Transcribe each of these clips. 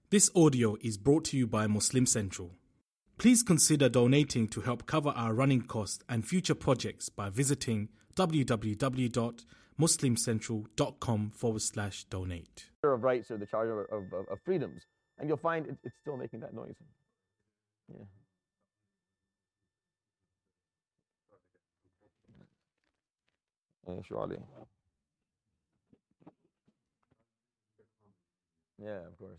This audio is brought to you by Muslim Central. Please consider donating to help cover our running costs and future projects by visiting www.muslimcentral.com/donate. Of rights or the Charter of freedoms, and you'll find it's still making that noise. Yeah. Surely. Yeah, of course.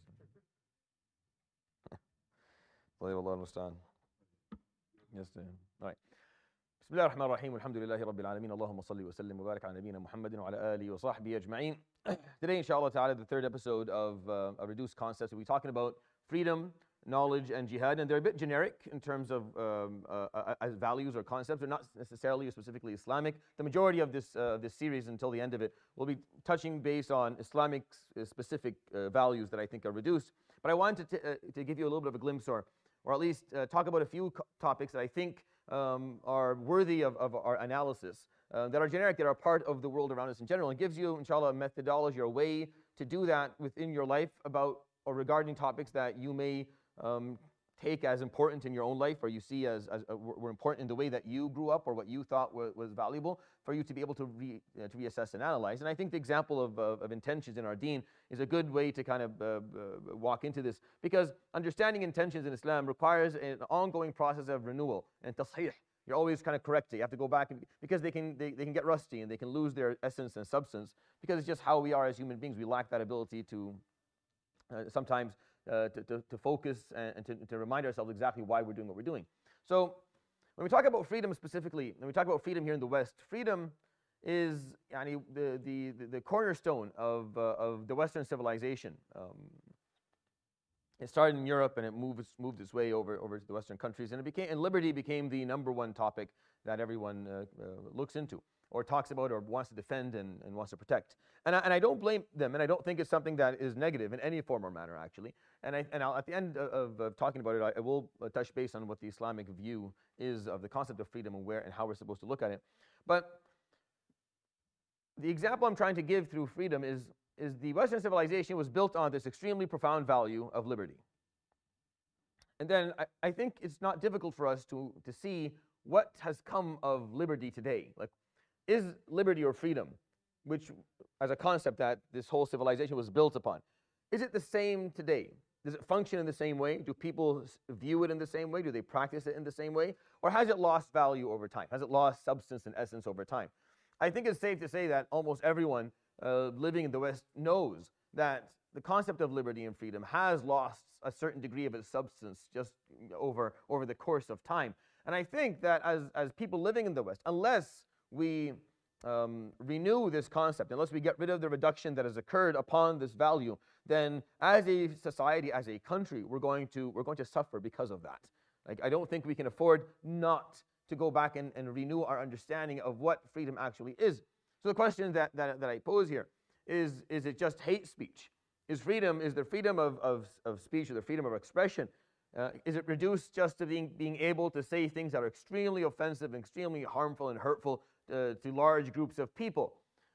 Allah understand. Yes, right. بسم الله الرحمن الرحيم والحمد لله رب العالمين اللهم صل وسلم وبارك على نبينا محمد وعلى آله وصحبه أجمعين. Today, inshallah ta'ala, the third episode of a reduced concepts. We'll be talking about freedom, knowledge, and jihad, and they're a bit generic in terms of as values or concepts. They're not necessarily specifically Islamic. The majority of this series until the end of it will be touching based on Islamic specific values that I think are reduced. But I wanted to give you a little bit of a glimpse, or at least talk about a few topics that I think are worthy of our analysis, that are generic, that are part of the world around us in general, and gives you, inshallah, a methodology or a way to do that within your life about or regarding topics that you may take as important in your own life, or you see as were important in the way that you grew up, or what you thought was valuable, for you to be able to reassess and analyze. And I think the example of intentions in our deen is a good way to kind of walk into this, because understanding intentions in Islam requires an ongoing process of renewal and tasheeh. You're always kind of correcting. You have to go back, because they can get rusty and they can lose their essence and substance, because it's just how we are as human beings. We lack that ability to sometimes to focus and to remind ourselves exactly why we're doing what we're doing. So when we talk about freedom specifically, when we talk about freedom here in the West, freedom is the cornerstone of the Western civilization. It started in Europe and it moved its way over to the Western countries, and liberty became the number one topic that everyone looks into, or talks about, or wants to defend and wants to protect. And I don't blame them, and I don't think it's something that is negative in any form or manner, actually. And I'll, at the end of talking about it, I will touch base on what the Islamic view is of the concept of freedom and where and how we're supposed to look at it. But the example I'm trying to give through freedom is the Western civilization was built on this extremely profound value of liberty. And then I think it's not difficult for us to see what has come of liberty today. Like, is liberty or freedom, which as a concept that this whole civilization was built upon, is it the same today? Does it function in the same way? Do people view it in the same way? Do they practice it in the same way? Or has it lost value over time? Has it lost substance and essence over time? I think it's safe to say that almost everyone living in the West knows that the concept of liberty and freedom has lost a certain degree of its substance just over the course of time. And I think that as people living in the West, unless we renew this concept, unless we get rid of the reduction that has occurred upon this value, then as a society, as a country, we're going to suffer because of that. Like, I don't think we can afford not to go back and renew our understanding of what freedom actually is. So the question that I pose here is it just hate speech? Is the freedom of speech, or the freedom of expression, is it reduced just to being able to say things that are extremely offensive and extremely harmful and hurtful to large groups of people?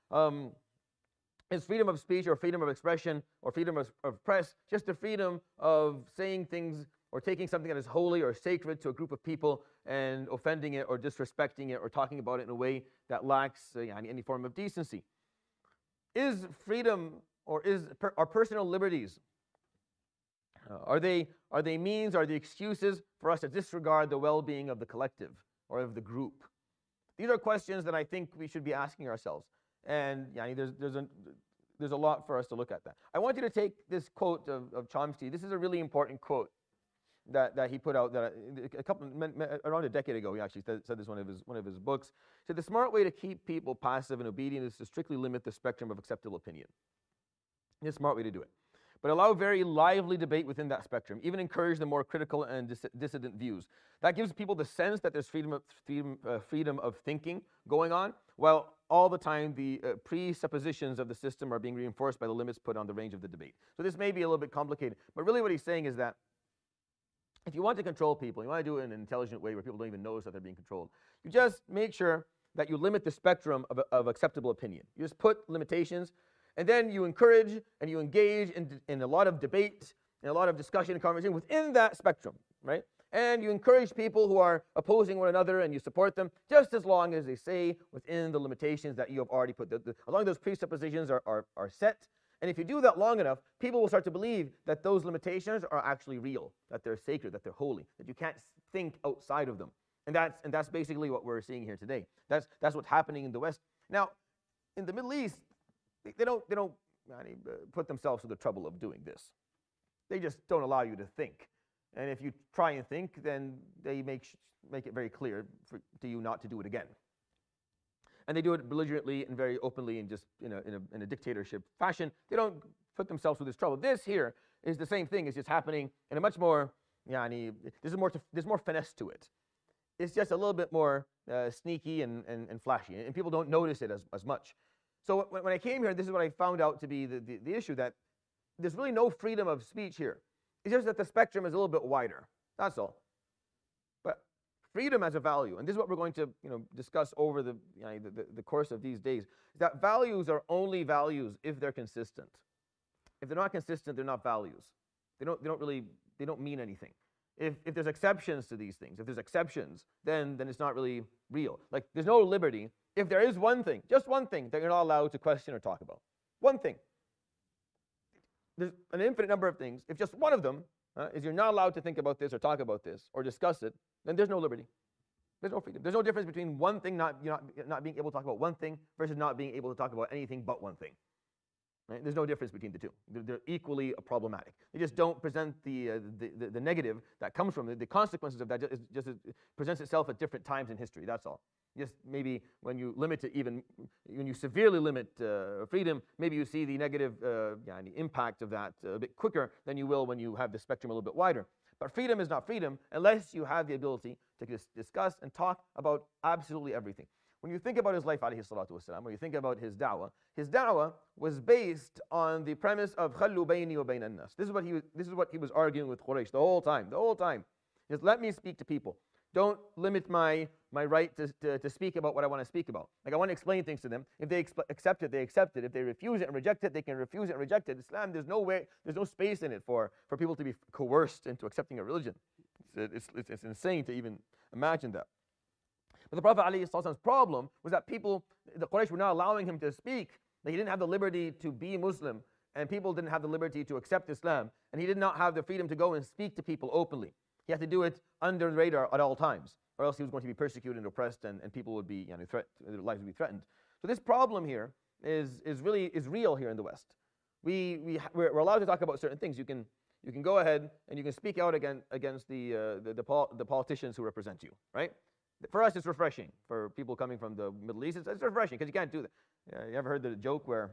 Is freedom of speech or freedom of expression or freedom of press just the freedom of saying things or taking something that is holy or sacred to a group of people and offending it or disrespecting it or talking about it in a way that lacks any form of decency? Is freedom or are personal liberties, are they means, are they excuses for us to disregard the well-being of the collective or of the group? These are questions that I think we should be asking ourselves. And there's a lot for us to look at that. I want you to take this quote of Chomsky. This is a really important quote that he put out that around a decade ago. He actually said this one of his books. He said, "The smart way to keep people passive and obedient is to strictly limit the spectrum of acceptable opinion." It's a smart way to do it. But allow very lively debate within that spectrum. Even encourage the more critical and dissident views. That gives people the sense that there's freedom of thinking going on, while all the time the presuppositions of the system are being reinforced by the limits put on the range of the debate. So this may be a little bit complicated, but really what he's saying is that if you want to control people, you want to do it in an intelligent way where people don't even notice that they're being controlled, you just make sure that you limit the spectrum of acceptable opinion. You just put limitations, and then you encourage and you engage in a lot of debate and a lot of discussion and conversation within that spectrum, right? And you encourage people who are opposing one another, and you support them just as long as they say within the limitations that you have already put. As long as those presuppositions are set, and if you do that long enough, people will start to believe that those limitations are actually real, that they're sacred, that they're holy, that you can't think outside of them. And that's basically what we're seeing here today. That's what's happening in the West. Now, in the Middle East, they don't put themselves to the trouble of doing this. They just don't allow you to think. And if you try and think, then they make it very clear to you not to do it again. And they do it belligerently and very openly and just in a dictatorship fashion. They don't put themselves through this trouble. This here is the same thing. It's just happening in a much more, there's more finesse to it. It's just a little bit more sneaky and flashy, and people don't notice it as much. So when I came here, this is what I found out to be the issue, that there's really no freedom of speech here. It's just that the spectrum is a little bit wider. That's all. But freedom as a value, and this is what we're going to discuss over the course of these days, is that values are only values if they're consistent. If they're not consistent, they're not values. They don't mean anything. If there's exceptions to these things, if there's exceptions, then it's not really real. Like, there's no liberty if there is one thing, just one thing, that you're not allowed to question or talk about. One thing. There's an infinite number of things. If just one of them is you're not allowed to think about this or talk about this or discuss it, then there's no liberty. There's no freedom. There's no difference between one thing, not being able to talk about one thing, versus not being able to talk about anything but one thing. Right? There's no difference between the two. They're equally problematic. They just don't present the negative that comes from it. The consequences of that just presents itself at different times in history. That's all. Just maybe when you limit it, even when you severely limit freedom, maybe you see the negative impact of that a bit quicker than you will when you have the spectrum a little bit wider. But freedom is not freedom unless you have the ability to discuss and talk about absolutely everything. When you think about his life, alayhi salatu wasalam, when you think about his da'wah was based on the premise of خَلُّوا بَيْنِي وَبَيْنَ النَّاسِ. This is what he was arguing with Quraysh the whole time. Just let me speak to people. Don't limit my right to speak about what I want to speak about. Like, I want to explain things to them. If they accept it, they accept it. If they refuse it and reject it, they can refuse it and reject it. Islam, there's no space in it for people to be coerced into accepting a religion. It's insane to even imagine that. But the Prophet ﷺ's problem was that the Quraysh were not allowing him to speak. That he didn't have the liberty to be Muslim, and people didn't have the liberty to accept Islam, and he did not have the freedom to go and speak to people openly. He had to do it under the radar at all times, or else he was going to be persecuted and oppressed, and people would be their lives would be threatened. So this problem here is real here in the West. We're allowed to talk about certain things. You can go ahead and you can speak out against the politicians who represent you, right? For us, it's refreshing. For people coming from the Middle East, it's refreshing because you can't do that. You ever heard the joke where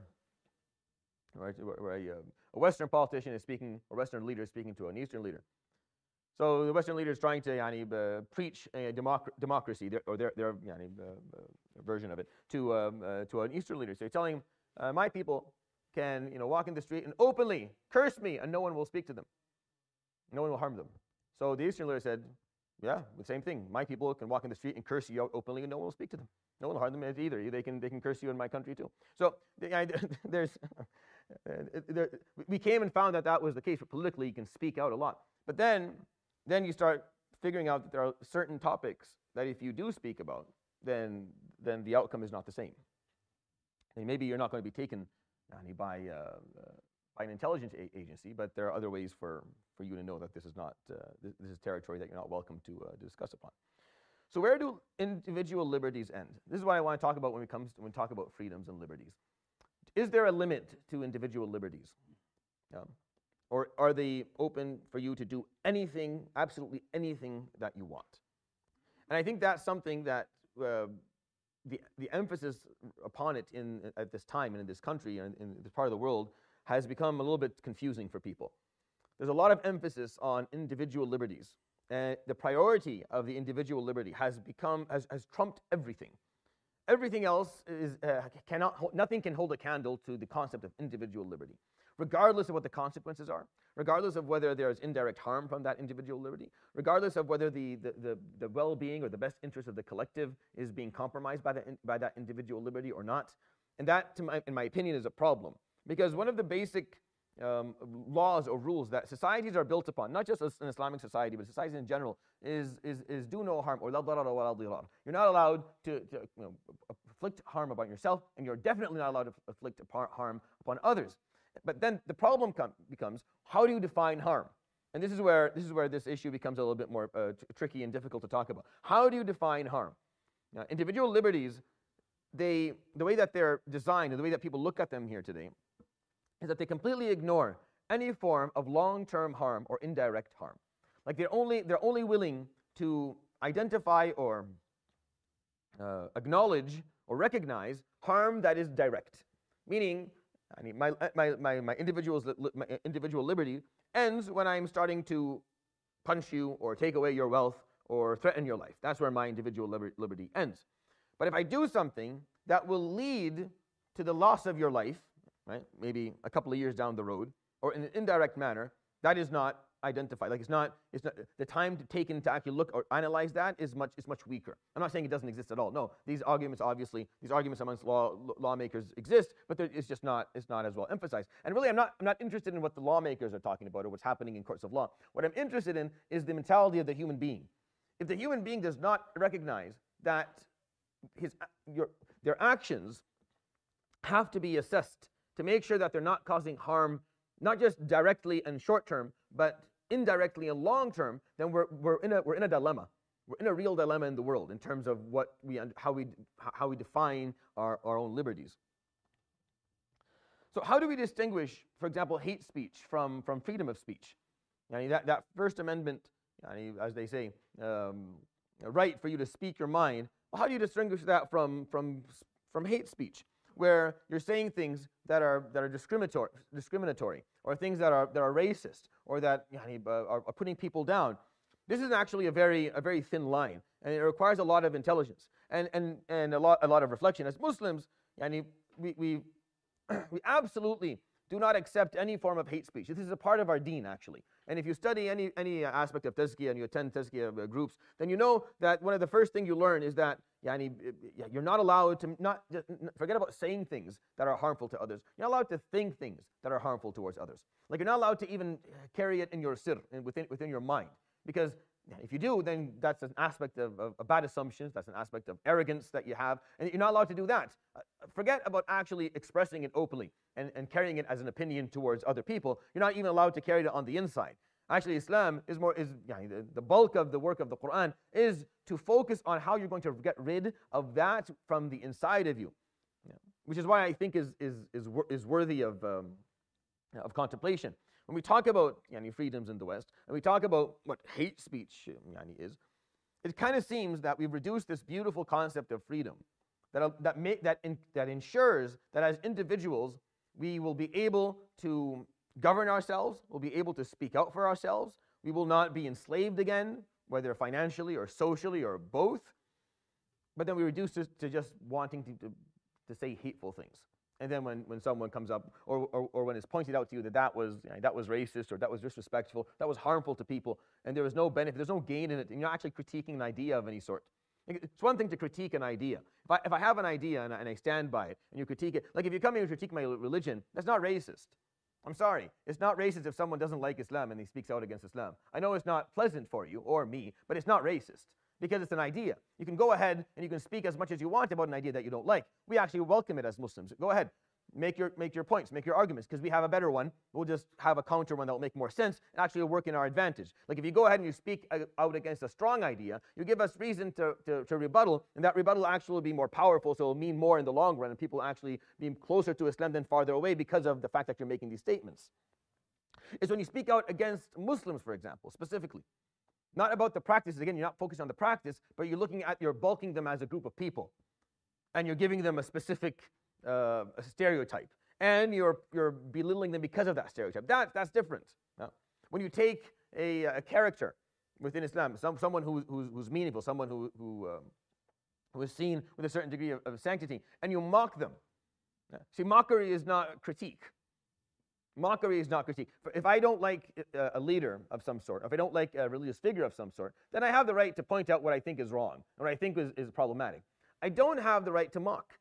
a Western politician is speaking, or Western leader is speaking to an Eastern leader? So the Western leader is trying to preach a democracy, or their version of it, to an Eastern leader. So he's telling him, my people can walk in the street and openly curse me, and no one will speak to them. No one will harm them. So the Eastern leader said, yeah, the same thing. My people can walk in the street and curse you out openly, and no one will speak to them. No one will harm them either. They can curse you in my country too. So we came and found that was the case. But politically, you can speak out a lot. But then you start figuring out that there are certain topics that if you do speak about, then the outcome is not the same. And maybe you're not going to be taken by an intelligence agency, but there are other ways for you to know that this is not this is territory that you're not welcome to discuss upon. So where do individual liberties end? This is what I want to talk about when we talk about freedoms and liberties. Is there a limit to individual liberties? Or are they open for you to do anything, absolutely anything that you want? And I think that's something that the emphasis upon it at this time and in this country and in this part of the world has become a little bit confusing for people. There's a lot of emphasis on individual liberties. And the priority of the individual liberty has trumped everything. Everything else nothing can hold a candle to the concept of individual liberty, regardless of what the consequences are, regardless of whether there is indirect harm from that individual liberty, regardless of whether the well-being or the best interest of the collective is being compromised by that individual liberty or not. And that, in my opinion, is a problem. Because one of the basic laws or rules that societies are built upon, not just an Islamic society, but societies in general, is do no harm, or la darara wa la dirar. You're not allowed to afflict harm upon yourself, and you're definitely not allowed to afflict harm upon others. But then the problem becomes, how do you define harm? And this is where this issue becomes a little bit more tricky and difficult to talk about. How do you define harm? Now, individual liberties, the way that they're designed and the way that people look at them here today is that they completely ignore any form of long-term harm or indirect harm. Like they're only willing to identify or acknowledge or recognize harm that is direct. Meaning, I mean, my individual liberty ends when I'm starting to punch you or take away your wealth or threaten your life. That's where my individual liberty ends. But if I do something that will lead to the loss of your life, right, maybe a couple of years down the road, or in an indirect manner, that is not identified. Like it's not the time taken to actually look or analyze that is much weaker. I'm not saying it doesn't exist at all. No, these arguments amongst lawmakers exist, but it's just not as well emphasized. And really, I'm not interested in what the lawmakers are talking about or what's happening in courts of law. What I'm interested in is the mentality of the human being. If the human being does not recognize that their actions have to be assessed to make sure that they're not causing harm, not just directly and short term, but indirectly and long term, then we're in a dilemma. We're in a real dilemma in the world in terms of how we define our own liberties. So how do we distinguish, for example, hate speech from freedom of speech? That First Amendment, as they say, right for you to speak your mind. Well, how do you distinguish that from hate speech, where you're saying things that are discriminatory, or things that are racist, or that are putting people down? This is actually a very thin line, and it requires a lot of intelligence and a lot of reflection. As Muslims, we absolutely do not accept any form of hate speech. This is a part of our deen, actually. And if you study any aspect of tazkiyah and you attend tazkiyah groups, then you know that one of the first things you learn is that you're not allowed to forget about saying things that are harmful to others. You're not allowed to think things that are harmful towards others. Like you're not allowed to even carry it in your sir, within your mind. Because if you do, then that's an aspect of bad assumptions, that's an aspect of arrogance that you have, and you're not allowed to do that. Forget about actually expressing it openly and carrying it as an opinion towards other people. You're not even allowed to carry it on the inside. Actually, Islam is the bulk of the work of the Quran is to focus on how you're going to get rid of that from the inside of you, which is why I think is worthy of contemplation. When we talk about freedoms in the West, and we talk about what hate speech is, it kind of seems that we've reduced this beautiful concept of freedom that ensures that as individuals we will be able to govern ourselves, we'll be able to speak out for ourselves, we will not be enslaved again, whether financially or socially or both. But then we reduce it to just wanting to say hateful things. And then when someone comes up, or when it's pointed out to you that was racist, or that was disrespectful, that was harmful to people, and there was no benefit, there's no gain in it, and you're not actually critiquing an idea of any sort. It's one thing to critique an idea. If I have an idea and I stand by it, and you critique it, like if you come here and critique my religion, that's not racist. I'm sorry, it's not racist if someone doesn't like Islam and he speaks out against Islam. I know it's not pleasant for you or me, but it's not racist. Because it's an idea. You can go ahead and you can speak as much as you want about an idea that you don't like. We actually welcome it as Muslims. Go ahead, make your points, make your arguments, because we have a better one. We'll just have a counter one that will make more sense and actually work in our advantage. Like if you go ahead and you speak out against a strong idea, you give us reason to rebuttal, and that rebuttal actually will be more powerful, so it will mean more in the long run, and people actually be closer to Islam than farther away because of the fact that you're making these statements. It's when you speak out against Muslims, for example, specifically. Not about the practices. Again, you're not focused on the practice, but you're bulking them as a group of people. And you're giving them a specific stereotype. And you're belittling them because of that stereotype. That's different. When you take a character within Islam, someone who's meaningful, someone who is seen with a certain degree of sanctity, and you mock them. See, mockery is not critique. Mockery is not critique. If I don't like a leader of some sort, if I don't like a religious figure of some sort, then I have the right to point out what I think is wrong, what I think is problematic. I don't have the right to mock.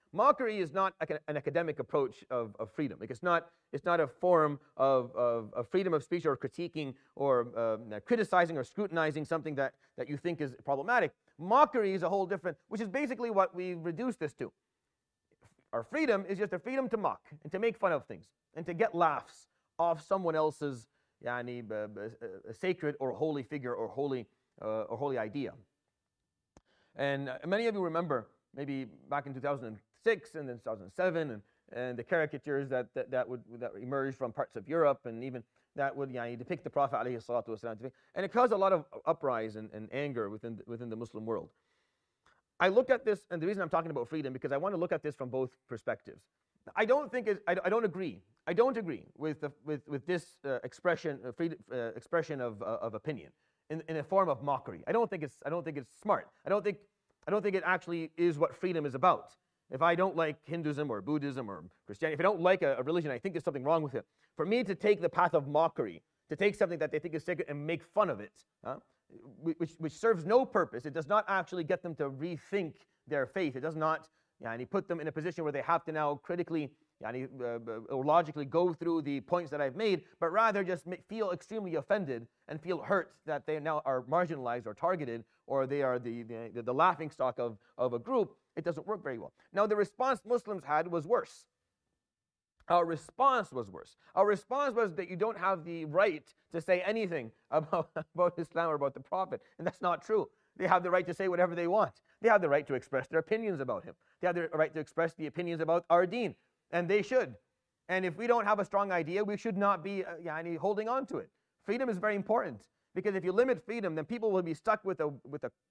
Mockery is not an academic approach of freedom. Like it's not a form of freedom of speech or critiquing or criticizing or scrutinizing something that you think is problematic. Mockery is a whole different, which is basically what we reduce this to. Our freedom is just a freedom to mock and to make fun of things and to get laughs off someone else's sacred or holy figure or holy idea. And many of you remember maybe back in 2006 and then 2007 and the caricatures that emerged from parts of Europe, and even that would depict the Prophet alayhi salatu wasalam, and it caused a lot of uprise and anger within the Muslim world. I look at this, and the reason I'm talking about freedom because I want to look at this from both perspectives. I don't agree with this expression of opinion in a form of mockery. I don't think it's smart. I don't think it actually is what freedom is about. If I don't like Hinduism or Buddhism or Christianity, if I don't like a religion, I think there's something wrong with it. For me to take the path of mockery, to take something that they think is sacred and make fun of it, which serves no purpose, it does not actually get them to rethink their faith. It does not put them in a position where they have to now critically or logically go through the points that I've made, but rather just feel extremely offended and feel hurt that they now are marginalized or targeted, or they are the laughingstock of a group. It doesn't work very well. Now, the response Muslims had was worse. Our response was worse. Our response was that you don't have the right to say anything about Islam or about the Prophet, and that's not true. They have the right to say whatever they want. They have the right to express their opinions about him. They have the right to express the opinions about our deen, and they should. And if we don't have a strong idea, we should not be holding on to it. Freedom is very important, because if you limit freedom, then people will be stuck with a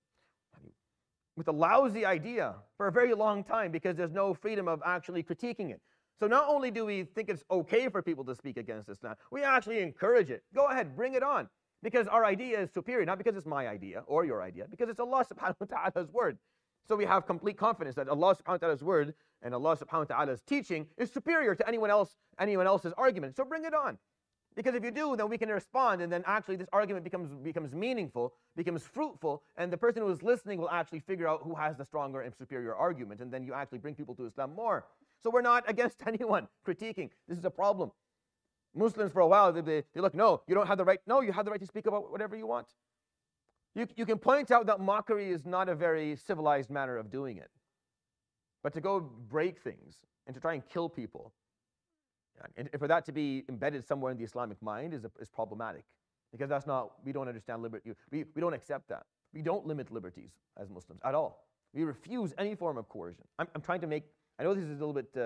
lousy idea for a very long time, because there's no freedom of actually critiquing it. So not only do we think it's okay for people to speak against Islam, we actually encourage it. Go ahead, bring it on. Because our idea is superior, not because it's my idea or your idea, because it's Allah subhanahu wa ta'ala's word. So we have complete confidence that Allah subhanahu wa ta'ala's word and Allah subhanahu wa ta'ala's teaching is superior to anyone else's argument. So bring it on. Because if you do, then we can respond, and then actually this argument becomes meaningful, becomes fruitful, and the person who is listening will actually figure out who has the stronger and superior argument, and then you actually bring people to Islam more. So we're not against anyone critiquing. This is a problem. Muslims for a while, they look, no, you don't have the right. No, you have the right to speak about whatever you want. You can point out that mockery is not a very civilized manner of doing it. But to go break things and to try and kill people, and for that to be embedded somewhere in the Islamic mind is problematic. Because that's not, we don't understand liberty. We don't accept that. We don't limit liberties as Muslims at all. We refuse any form of coercion. I'm trying to make, I know this is a little bit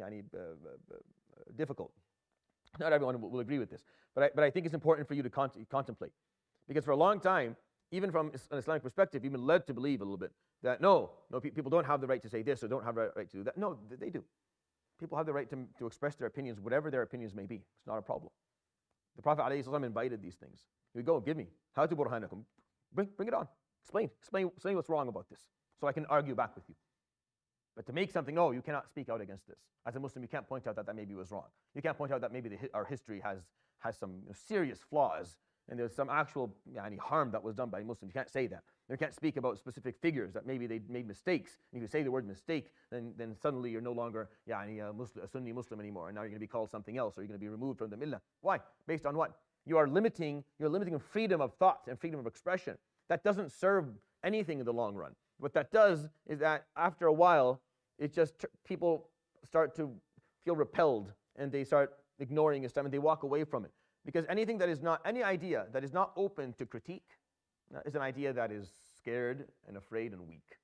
difficult. Not everyone will agree with this, but I think it's important for you to contemplate. Because for a long time, even from an Islamic perspective, you've been led to believe a little bit that no, people don't have the right to say this or don't have the right to do that. No, they do. People have the right to express their opinions, whatever their opinions may be. It's not a problem. The Prophet ﷺ invited these things. You go, give me. How to burhanakum. Bring it on. Explain what's wrong about this, so I can argue back with you. But to make something, no, you cannot speak out against this. As a Muslim, you can't point out that maybe was wrong. You can't point out that maybe our history has some serious flaws, and there's some actual harm that was done by Muslims. You can't say that. You can't speak about specific figures that maybe they made mistakes. And if you say the word mistake, then suddenly you're no longer a Sunni Muslim anymore, and now you're going to be called something else, or you're going to be removed from the millah. Why? Based on what? You're limiting freedom of thought and freedom of expression. That doesn't serve anything in the long run. What that does is that after a while, it just people start to feel repelled, and they start ignoring Islam, and they walk away from it. Because any idea that is not open to critique is an idea that is scared and afraid and weak.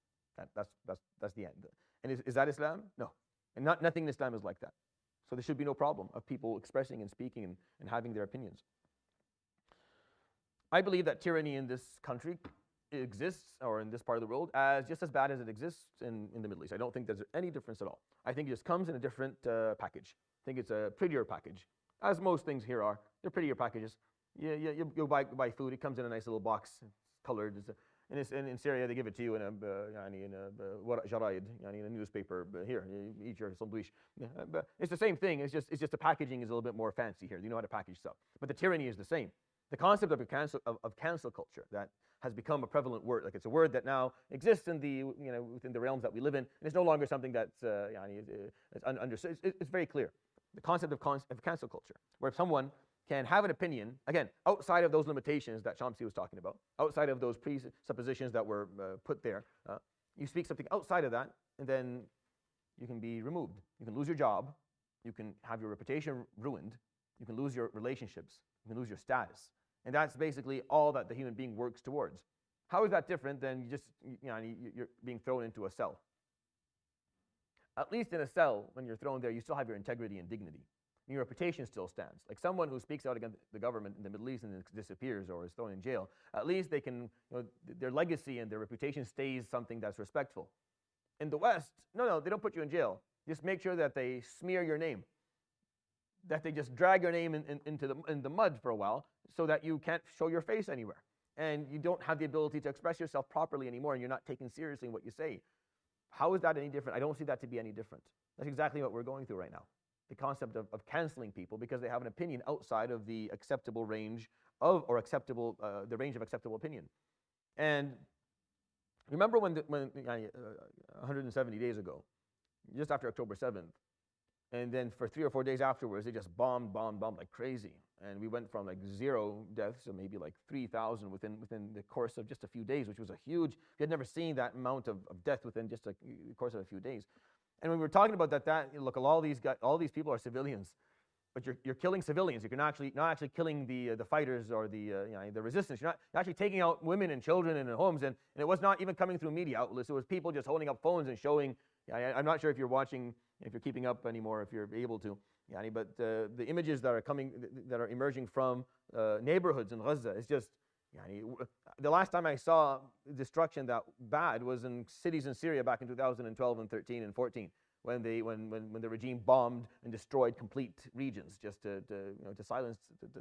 That's the end. And is that Islam? No. And nothing in Islam is like that. So there should be no problem of people expressing and speaking and having their opinions. I believe that tyranny in this country exists, or in this part of the world, as just as bad as it exists in the Middle East. I don't think there's any difference at all. I think it just comes in a different package. I think it's a prettier package. As most things here are. They're prettier packages. You buy food, it comes in a nice little box, it's colored. In Syria, they give it to you in a jaraid, in a newspaper. Here, you eat your sandwich. But it's the same thing. It's just the packaging is a little bit more fancy here. You know how to package stuff. But the tyranny is the same. The concept of cancel culture that has become a prevalent word. Like it's a word that now exists in the within the realms that we live in, and it's no longer something that's understood. It's very clear. The concept of cancel culture, where someone can have an opinion, again, outside of those limitations that Shamsi was talking about, outside of those presuppositions that were put there. You speak something outside of that, and then you can be removed. You can lose your job. You can have your reputation ruined. You can lose your relationships. You can lose your status. And that's basically all that the human being works towards. How is that different than you're being thrown into a cell? At least in a cell, when you're thrown there, you still have your integrity and dignity. And your reputation still stands. Like someone who speaks out against the government in the Middle East and then disappears or is thrown in jail, at least they can, their legacy and their reputation stays something that's respectful. In the West, no, they don't put you in jail. Just make sure that they smear your name, that they just drag your name in the mud for a while so that you can't show your face anywhere. And you don't have the ability to express yourself properly anymore, and you're not taken seriously in what you say. How is that any different? I don't see that to be any different. That's exactly what we're going through right now. The concept of canceling people because they have an opinion outside of the acceptable range of, or acceptable, the range of acceptable opinion. And remember when 170 days ago, just after October 7th, and then for 3 or 4 days afterwards, they just bombed like crazy. And we went from like 0 deaths to maybe like 3,000 within the course of just a few days, which was a huge, we had never seen that amount of death within just the course of a few days. And when we were talking about that look, all these people are civilians, but you're killing civilians. You're not actually killing the fighters or the resistance. You're not actually taking out women and children in homes. And it was not even coming through media outlets. It was people just holding up phones and showing. I'm not sure if you're watching, if you're keeping up anymore, if you're able to. But the images that are emerging from neighborhoods in Gaza is just. The last time I saw destruction that bad was in cities in Syria back in 2012 and 13 and 14, when the regime bombed and destroyed complete regions just to silence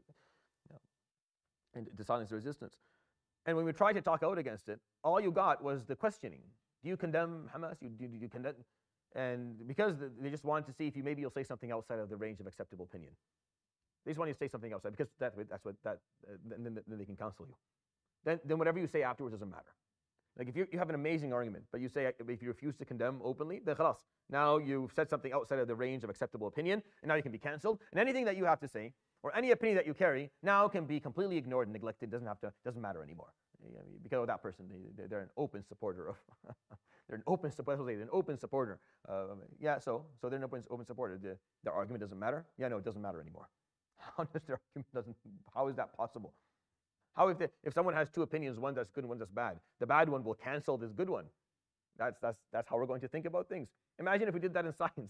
to silence the resistance. And when we tried to talk out against it, all you got was the questioning. Do you condemn Hamas? Do you condemn? And because they just wanted to see if maybe you'll say something outside of the range of acceptable opinion. They just want you to say something outside because then they can counsel you. Then whatever you say afterwards doesn't matter. Like if you have an amazing argument, but you say if you refuse to condemn openly, then khalas. Now you've said something outside of the range of acceptable opinion, and now you can be cancelled. And anything that you have to say or any opinion that you carry now can be completely ignored and neglected. Doesn't matter anymore because of that person. They're an open supporter of. They're an open supporter. So they're an open supporter. So they're an open supporter. Their argument doesn't matter. Yeah, no, it doesn't matter anymore. How is that possible? How if someone has 2 opinions, one that's good and one that's bad, the bad one will cancel this good one. That's how we're going to think about things. Imagine if we did that in science.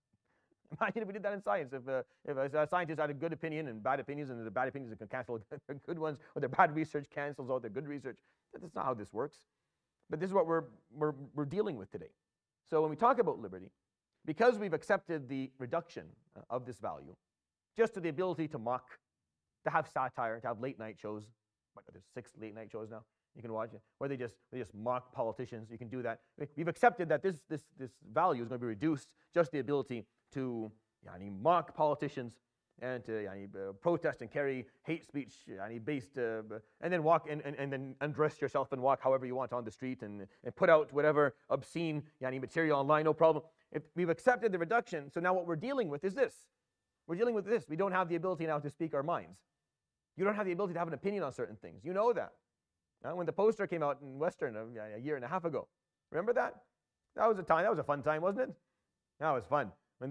Imagine if we did that in science. If a scientist had a good opinion and bad opinions, and the bad opinions can cancel their good ones, or their bad research cancels out their good research. That's not how this works. But this is what we're dealing with today. So when we talk about liberty, because we've accepted the reduction of this value, just to the ability to mock, to have satire, to have late night shows. There's 6 late night shows now you can watch it, where they just mock politicians. You can do that. We've accepted that this value is going to be reduced, just the ability to mock politicians and to protest and carry hate speech based, and then walk and then undress yourself and walk however you want on the street and put out whatever obscene material online, no problem. If we've accepted the reduction, so now what we're dealing with is this. We're dealing with this. We don't have the ability now to speak our minds. You don't have the ability to have an opinion on certain things. You know that. When the poster came out in Western a year and a half ago, remember that? That was a fun time, wasn't it? That was fun. When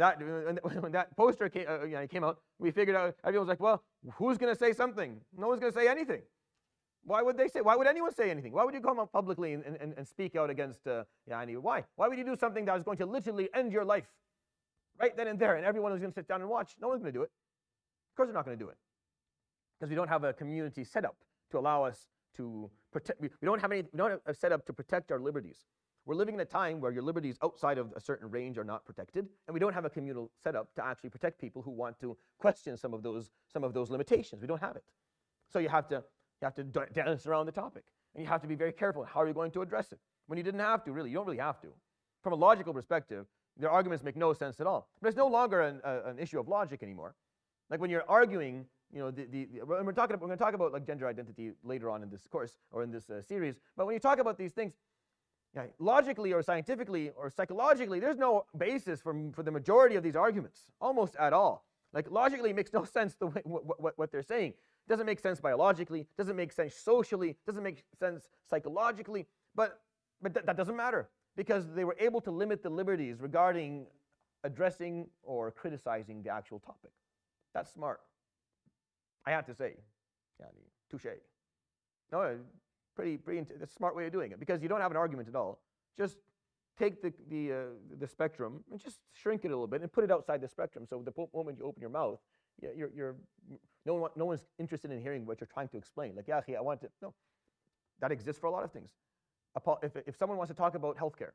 that poster came out, we figured out, everyone was like, well, who's going to say something? No one's going to say anything. Why would anyone say anything? Why would you come out publicly and speak out against, why? Why would you do something that was going to literally end your life? Right then and there, and everyone was going to sit down and watch. No one's going to do it. Of course they're not going to do it. Because we don't have a community set up to allow us to protect. We don't have a setup to protect our liberties. We're living in a time where your liberties outside of a certain range are not protected, and we don't have a communal setup to actually protect people who want to question some of those limitations. We don't have it. So you have to dance around the topic, and you have to be very careful. How are you going to address it? When you didn't have to, really, you don't really have to. From a logical perspective, their arguments make no sense at all. But it's no longer an issue of logic anymore. Like when you're arguing when we're going to talk about like gender identity later on in this course or in this series. But when you talk about these things, logically or scientifically or psychologically, there's no basis for the majority of these arguments, almost at all. Like logically, it makes no sense the way what they're saying. It doesn't make sense biologically, doesn't make sense socially, doesn't make sense psychologically. But that doesn't matter, because they were able to limit the liberties regarding addressing or criticizing the actual topic. That's smart, I have to say. Touche. No, that's a smart way of doing it, because you don't have an argument at all. Just take the spectrum and just shrink it a little bit and put it outside the spectrum. So the moment you open your mouth, no one's interested in hearing what you're trying to explain. Like, I want to. No, that exists for a lot of things. If someone wants to talk about healthcare,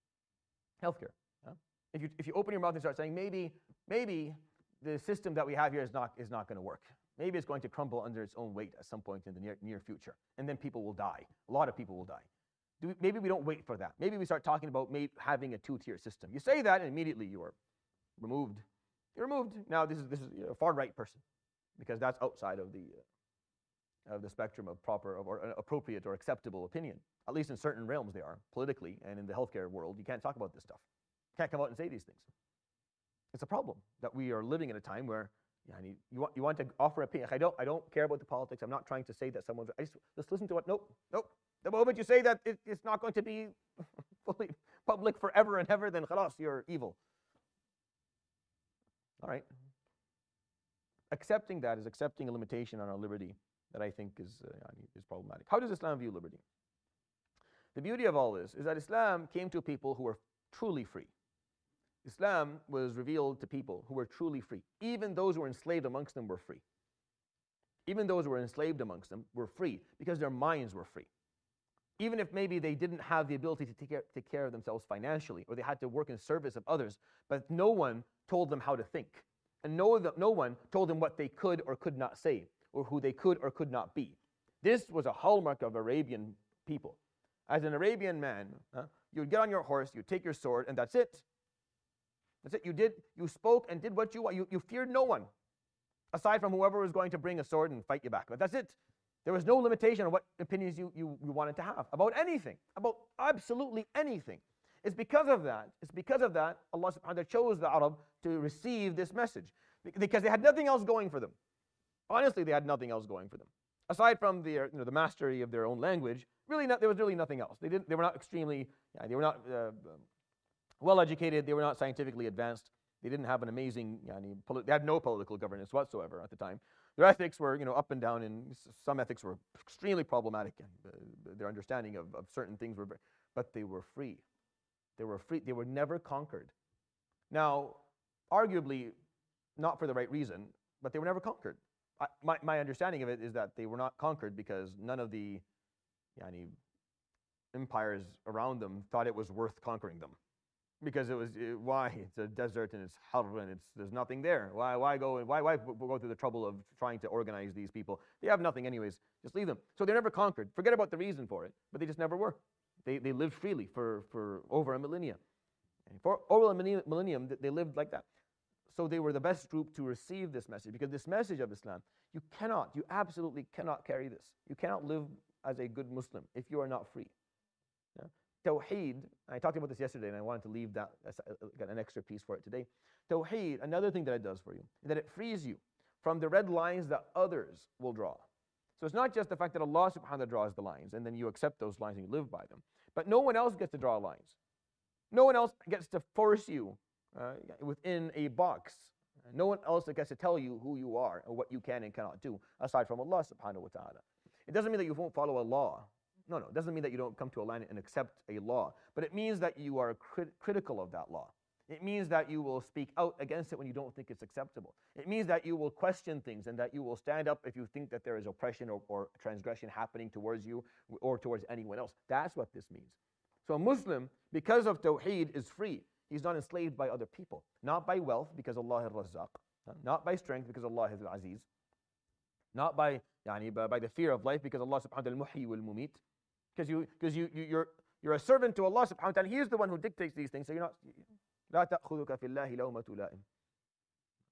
if you open your mouth and start saying maybe the system that we have here is not going to work. Maybe it's going to crumble under its own weight at some point in the near future, and then people will die. A lot of people will die. Maybe we don't wait for that. Maybe we start talking about having a two-tier system. You say that, and immediately you are removed. You're removed. Now this is a far-right person, because that's outside of the spectrum of proper or appropriate or acceptable opinion. At least in certain realms they are, politically, and in the healthcare world, you can't talk about this stuff. You can't come out and say these things. It's a problem that we are living in a time where you want to offer opinion. I don't care about the politics. I'm not trying to say that someone's. Just listen to what. Nope. The moment you say that it's not going to be fully public forever and ever, then khalas, you're evil. All right. Accepting that is accepting a limitation on our liberty that I think is problematic. How does Islam view liberty? The beauty of all this is that Islam came to people who were truly free. Islam was revealed to people who were truly free. Even those who were enslaved amongst them were free. Even those who were enslaved amongst them were free because their minds were free. Even if maybe they didn't have the ability to take care of themselves financially, or they had to work in service of others, but no one told them how to think. And no one told them what they could or could not say, or who they could or could not be. This was a hallmark of Arabian people. As an Arabian man, you would get on your horse, you'd take your sword, and that's it. That's it. You spoke and did what you want. You feared no one, aside from whoever was going to bring a sword and fight you back. But that's it. There was no limitation on what opinions you wanted to have about anything, about absolutely anything. It's because of that Allah subhanahu wa ta'ala chose the Arab to receive this message, because they had nothing else going for them. Honestly, they had nothing else going for them. Aside from the mastery of their own language, there was really nothing else. They were not extremely, they were not well-educated, they were not scientifically advanced, they didn't have an amazing, they had no political governance whatsoever at the time. Their ethics were up and down, and some ethics were extremely problematic, and their understanding of certain things were, but they were free. They were free, they were never conquered. Now, arguably, not for the right reason, but they were never conquered. My understanding of it is that they were not conquered because none of the empires around them thought it was worth conquering them. Because why? It's a desert and it's harb and there's nothing there. Why go through the trouble of trying to organize these people? They have nothing anyways. Just leave them. So they're never conquered. Forget about the reason for it, but they just never were. They lived freely for over a millennia. And for over a millennium, they lived like that. So they were the best group to receive this message, because this message of Islam, you absolutely cannot carry this. You cannot live as a good Muslim if you are not free. Yeah? Tawheed, I talked about this yesterday and I wanted to leave that, got an extra piece for it today. Tawheed, another thing that it does for you, is that it frees you from the red lines that others will draw. So it's not just the fact that Allah subhanahu wa ta'ala draws the lines and then you accept those lines and you live by them, but no one else gets to draw lines. No one else gets to force you within a box. No one else gets to tell you who you are or what you can and cannot do aside from Allah subhanahu wa ta'ala. It doesn't mean that you won't follow a law. No, it doesn't mean that you don't come to a land and accept a law, but it means that you are critical of that law. It means that you will speak out against it when you don't think it's acceptable. It means that you will question things and that you will stand up if you think that there is oppression or transgression happening towards you or towards anyone else. That's what this means. So a Muslim, because of Tawheed, is free. He's not enslaved by other people. Not by wealth, because Allah is Razzaq. Not by strength, because Allah is Aziz. Not by the fear of life, because Allah subhanahu wa ta'ala muhyi wal mumit. Because you're a servant to Allah subhanahu wa ta'ala. He is the one who dictates these things. So you're not. لا تأخذك في الله لومة لائم.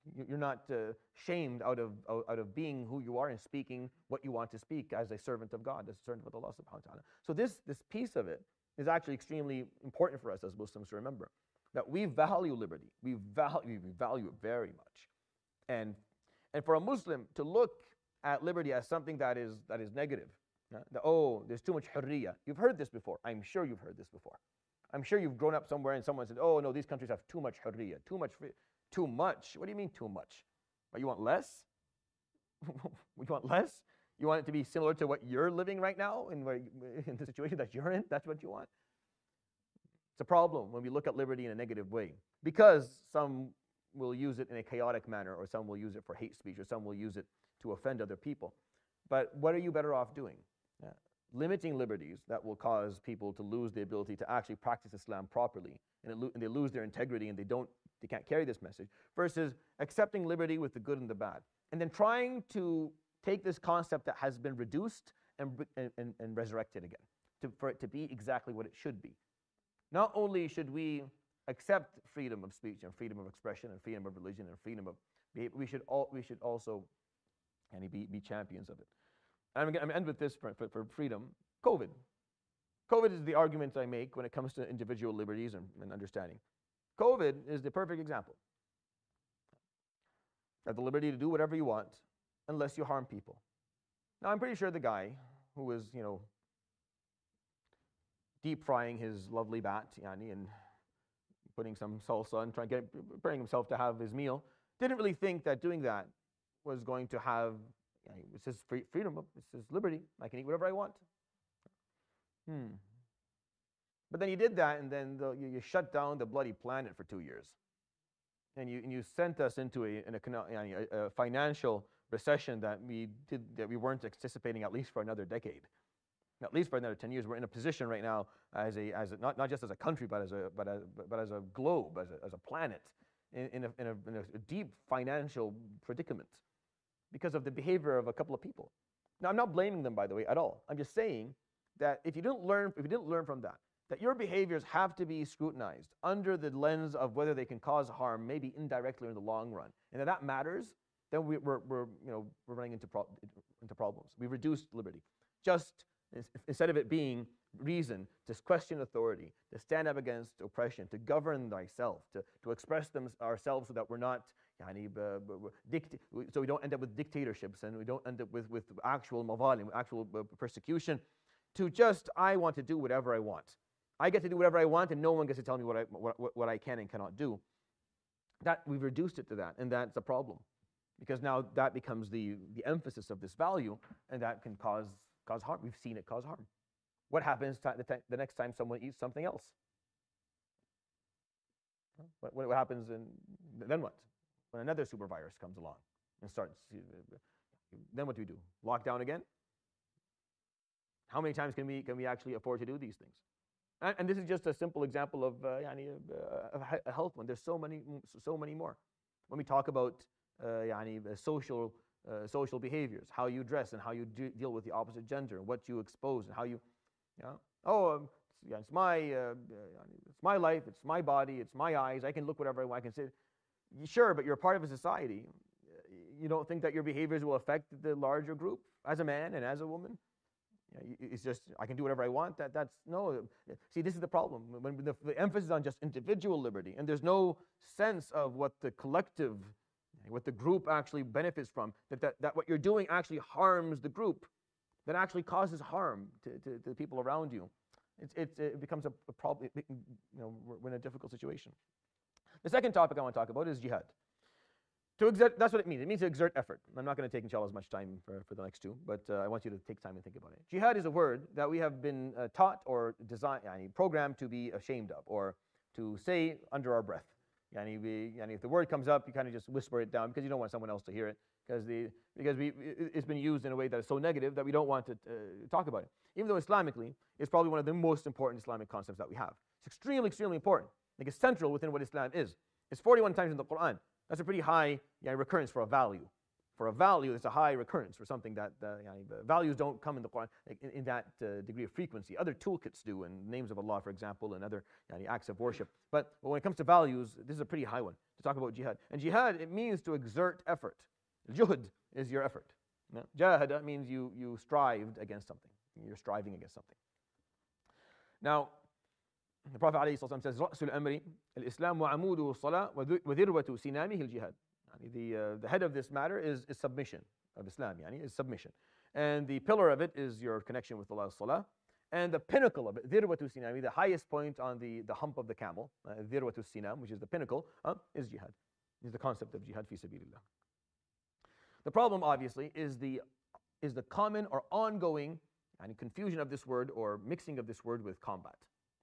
You're not shamed out of being who you are and speaking what you want to speak as a servant of God, as a servant of Allah subhanahu wa ta'ala. So this piece of it is actually extremely important for us as Muslims to remember, that we value liberty. We value it very much. And for a Muslim to look at liberty as something that is negative, oh, there's too much hurriya. You've heard this before. I'm sure you've heard this before. I'm sure you've grown up somewhere and someone said, oh no, these countries have too much hurriya, too much free. Too much? What do you mean too much? You want less? You want less? You want it to be similar to what you're living right now in the situation that you're in? That's what you want? It's a problem when we look at liberty in a negative way, because some will use it in a chaotic manner, or some will use it for hate speech, or some will use it to offend other people. But what are you better off doing? Limiting liberties that will cause people to lose the ability to actually practice Islam properly, and they lose their integrity, and they can't carry this message, versus accepting liberty with the good and the bad, and then trying to take this concept that has been reduced and resurrect it again, for it to be exactly what it should be. Not only should we accept freedom of speech and freedom of expression and freedom of religion and freedom of behavior, we should also be champions of it. I'm going to end with this for freedom. COVID. COVID is the argument I make when it comes to individual liberties and understanding. COVID is the perfect example. You have the liberty to do whatever you want unless you harm people. Now, I'm pretty sure the guy who was, deep frying his lovely bat, and putting some salsa and preparing himself to have his meal, didn't really think that doing that was going to have, it's his freedom, it's his liberty. I can eat whatever I want. But then you did that, and then you shut down the bloody planet for 2 years, and you sent us into a financial recession that we weren't anticipating, at least for another decade, at least for another 10 years. We're in a position right now not just as a country, but as a globe, as a planet, in a deep financial predicament because of the behavior of a couple of people. Now, I'm not blaming them, by the way, at all. I'm just saying that if you didn't learn from that your behaviors have to be scrutinized under the lens of whether they can cause harm, maybe indirectly or in the long run, and that matters, then we're running into problems. We reduced liberty. Just instead of it being reason to question authority, to stand up against oppression, to govern thyself, to express ourselves so that we're not so we don't end up with dictatorships, and we don't end up with actual mazalim, actual persecution, to just, I want to do whatever I want. I get to do whatever I want, and no one gets to tell me what I can and cannot do. That we've reduced it to that, and that's a problem, because now that becomes the emphasis of this value, and that can cause harm. We've seen it cause harm. What happens the next time someone eats something else? What happens then what? When another super virus comes along and starts, then what do we do? Lock down again? How many times can we actually afford to do these things? And this is just a simple example of a health one. There's so many more. When we talk about social behaviors, how you dress and how you deal with the opposite gender, and what you expose and how you, it's my life, it's my body, it's my eyes. I can look whatever I want. I can say, sure, but you're a part of a society. You don't think that your behaviors will affect the larger group as a man and as a woman? It's just, I can do whatever I want. That's no. See, this is the problem. When the emphasis on just individual liberty, and there's no sense of what the collective, what the group actually benefits from, that what you're doing actually harms the group, that actually causes harm to the people around you. It becomes a problem. We're in a difficult situation. The second topic I want to talk about is jihad. That's what it means. It means to exert effort. I'm not going to take, inshallah, as much time for the next two, but I want you to take time and think about it. Jihad is a word that we have been taught or programmed to be ashamed of, or to say under our breath. If the word comes up, you kind of just whisper it down because you don't want someone else to hear it, because it's been used in a way that is so negative that we don't want to talk about it. Even though Islamically, it's probably one of the most important Islamic concepts that we have. It's extremely, extremely important. Like, it's central within what Islam is. It's 41 times in the Quran. That's a pretty high recurrence for a value. For a value, it's a high recurrence. For something that values don't come in the Quran in that degree of frequency. Other toolkits do, and names of Allah, for example, and other acts of worship. But when it comes to values, this is a pretty high one to talk about jihad. And jihad, it means to exert effort. Juhd is your effort. Jahada means you strived against something. You're striving against something. Now, the Prophet ﷺ says, رأس الأمر الإسلام وعموده الصلاة وذروة سنامه الجهاد. The head of this matter is submission of Islam, is submission. And the pillar of it is your connection with Allah, salah. And the pinnacle of it, ذروة سنامه, the highest point on the hump of the camel, ذروة السنام, which is the pinnacle, is jihad. Is the concept of jihad fi sabilillah. The problem, obviously, is the common or ongoing confusion of this word or mixing of this word with combat,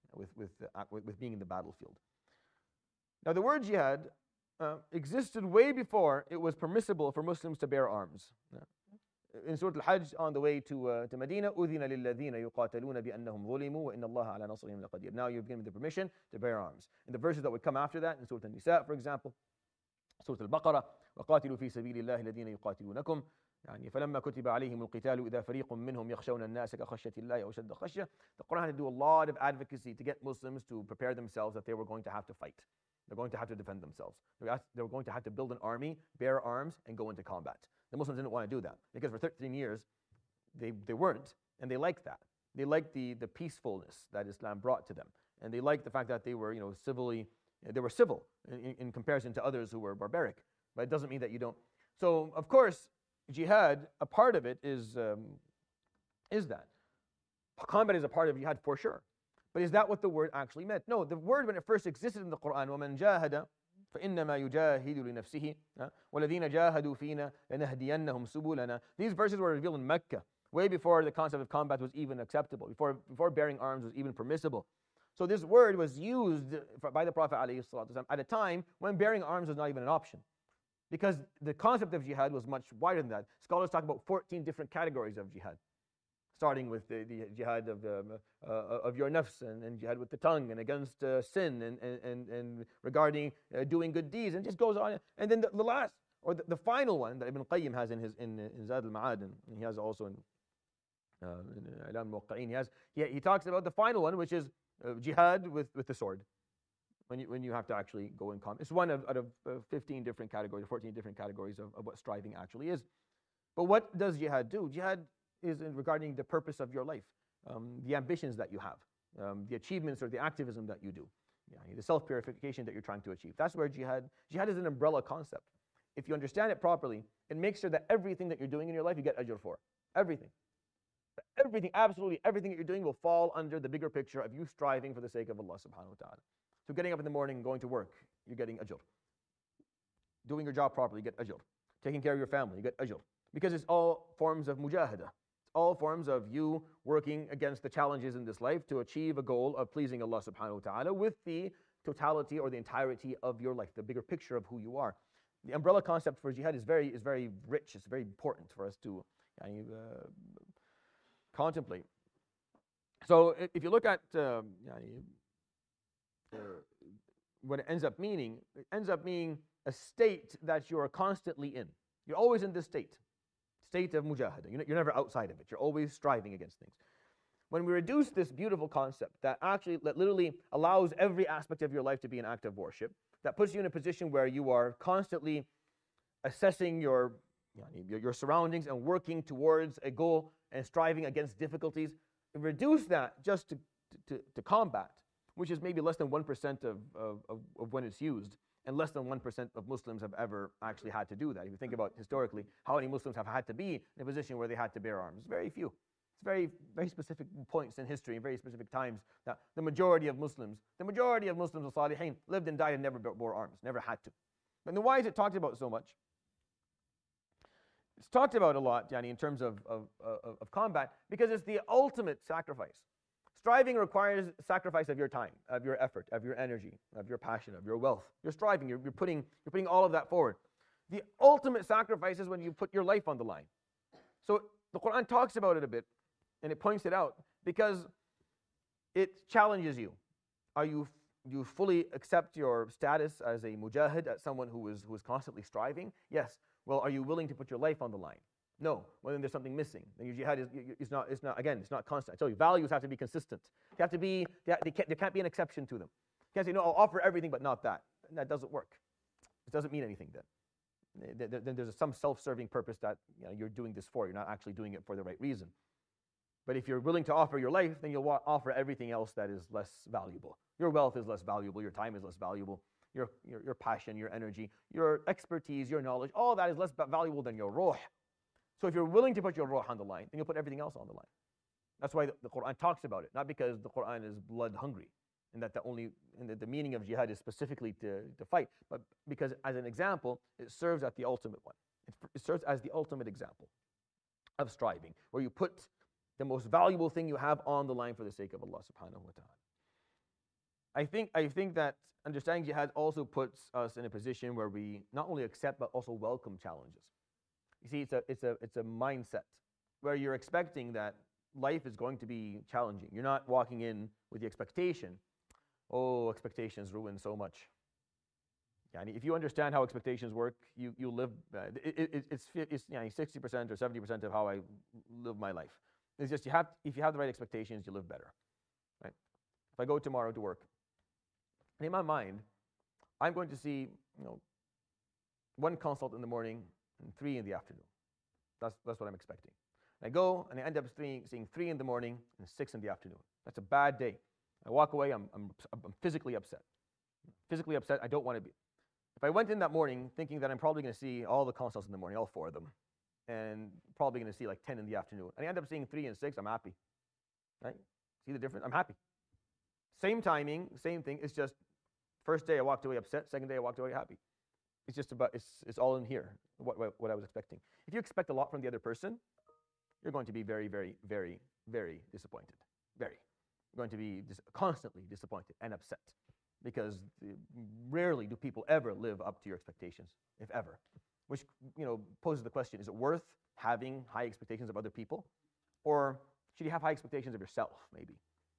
with being in the battlefield. Now, the word jihad existed way before it was permissible for Muslims to bear arms. In Surah Al-Hajj, on the way to Medina, أُذِنَ لِلَّذِينَ يُقَاتَلُونَ بِأَنَّهُمْ ظُلِمُوا وَإِنَّ اللَّهَ عَلَى نَصْرِهِمْ لَقَدِيرٌ. Now you've given the permission to bear arms. In the verses that would come after that, in Surah An-Nisa, for example, Surah Al-Baqarah, وَقَاتِلُوا فِي سَبِيلِ اللَّهِ الَّذِينَ يُقَاتِلُونَكُمْ فلما كتب عليهم القتال إذا فريق منهم يخشون الناس كخشية الله أو شد خشية. The Quran had to do a lot of advocacy to get Muslims to prepare themselves that they were going to have to fight. They're going to have to defend themselves. They were going to have to build an army, bear arms, and go into combat. The Muslims didn't want to do that because for 13 years they weren't, and they liked that. They liked the peacefulness that Islam brought to them, and they liked the fact that they were they were civil in comparison to others who were barbaric. But it doesn't mean that you don't. So of course, jihad, a part of it is that. Combat is a part of jihad for sure. But is that what the word actually meant? No, the word when it first existed in the Quran, وَمَنْ جَاهَدَ فَإِنَّمَا يُجَاهِدُ لِنَفْسِهِ وَالَّذِينَ جَاهَدُوا فِينَا لَنَهْدِيَنَّهُمْ سُبُلَنَا. These verses were revealed in Mecca, way before the concept of combat was even acceptable, before bearing arms was even permissible. So this word was used by the Prophet ﷺ at a time when bearing arms was not even an option. Because the concept of jihad was much wider than that. Scholars talk about 14 different categories of jihad, starting with the jihad of your nafs and jihad with the tongue and against sin and regarding doing good deeds, and just goes on. And then the last, or the final one that Ibn Qayyim has in Zad al-Ma'ad, and he has also in I'lam al-Muwaqqi'in, he talks about the final one, which is jihad with the sword. When you have to actually go in combat. It's one out of 15 different categories, 14 different categories of what striving actually is. But what does jihad do? Jihad is regarding the purpose of your life, the ambitions that you have, the achievements or the activism that you do, the self-purification that you're trying to achieve. That's where jihad is an umbrella concept. If you understand it properly, it makes sure that everything that you're doing in your life, you get ajr for. Everything. Everything, absolutely everything that you're doing will fall under the bigger picture of you striving for the sake of Allah subhanahu wa ta'ala. So getting up in the morning and going to work, you're getting ajr. Doing your job properly, you get ajr. Taking care of your family, you get ajr. Because it's all forms of mujahada. It's all forms of you working against the challenges in this life to achieve a goal of pleasing Allah subhanahu wa ta'ala with the totality or the entirety of your life, the bigger picture of who you are. The umbrella concept for jihad is very rich. It's very important for us to contemplate. So if you look at what it ends up meaning a state that you are constantly in. You're always in this state of mujahada. You're never outside of it. You're always striving against things. When we reduce this beautiful concept that literally allows every aspect of your life to be an act of worship, that puts you in a position where you are constantly assessing your surroundings and working towards a goal and striving against difficulties, reduce that just to combat, which is maybe less than 1% of when it's used, and less than 1% of Muslims have ever actually had to do that. If you think about historically, how many Muslims have had to be in a position where they had to bear arms? Very few. It's very, very specific points in history, very specific times. That the majority of Muslims, the Salihin, lived and died and never bore arms, never had to. And then why is it talked about so much? It's talked about a lot, in terms of combat, because it's the ultimate sacrifice. Striving requires sacrifice of your time, of your effort, of your energy, of your passion, of your wealth. You're striving, you're putting all of that forward. The ultimate sacrifice is when you put your life on the line. So the Quran talks about it a bit, and it points it out, because it challenges you. Do you fully accept your status as a mujahid, as someone who is constantly striving? Yes. Well, are you willing to put your life on the line? No. Well, then there's something missing. Then your jihad is not, again, it's not constant. I tell you, values have to be consistent. They have to be, there can't be an exception to them. You can't say, no, I'll offer everything, but not that. That doesn't work. It doesn't mean anything then. Then there's some self-serving purpose that you're doing this for. You're not actually doing it for the right reason. But if you're willing to offer your life, then you'll offer everything else that is less valuable. Your wealth is less valuable. Your time is less valuable. Your passion, your energy, your expertise, your knowledge, all that is less valuable than your ruh. So if you're willing to put your ruh on the line, then you'll put everything else on the line. That's why the Quran talks about it, not because the Quran is blood hungry, and that the meaning of jihad is specifically to fight, but because as an example, it serves as the ultimate one. It serves as the ultimate example of striving, where you put the most valuable thing you have on the line for the sake of Allah subhanahu wa ta'ala. I think that understanding jihad also puts us in a position where we not only accept but also welcome challenges. You see, it's a mindset where you're expecting that life is going to be challenging. You're not walking in with the expectation, oh, expectations ruin so much. Yani if you understand how expectations work, you live. It's 60% or 70% of how I live my life. It's just if you have the right expectations, you live better. Right? If I go tomorrow to work, in my mind, I'm going to see one consult in the morning and 3 in the afternoon. That's what I'm expecting. I go and I end up seeing 3 in the morning and 6 in the afternoon. That's a bad day. I walk away, I'm physically upset. Physically upset, I don't want to be. If I went in that morning thinking that I'm probably going to see all the consults in the morning, all 4 of them, and probably going to see like 10 in the afternoon, and I end up seeing 3 and 6, I'm happy. Right? See the difference? I'm happy. Same timing, same thing. It's just first day I walked away upset, second day I walked away happy. It's just about, it's all in here, what I was expecting. If you expect a lot from the other person, you're going to be very, very, very, very disappointed. Very. You're going to be constantly disappointed and upset, because rarely do people ever live up to your expectations, if ever. Which poses the question, is it worth having high expectations of other people? Or should you have high expectations of yourself, maybe?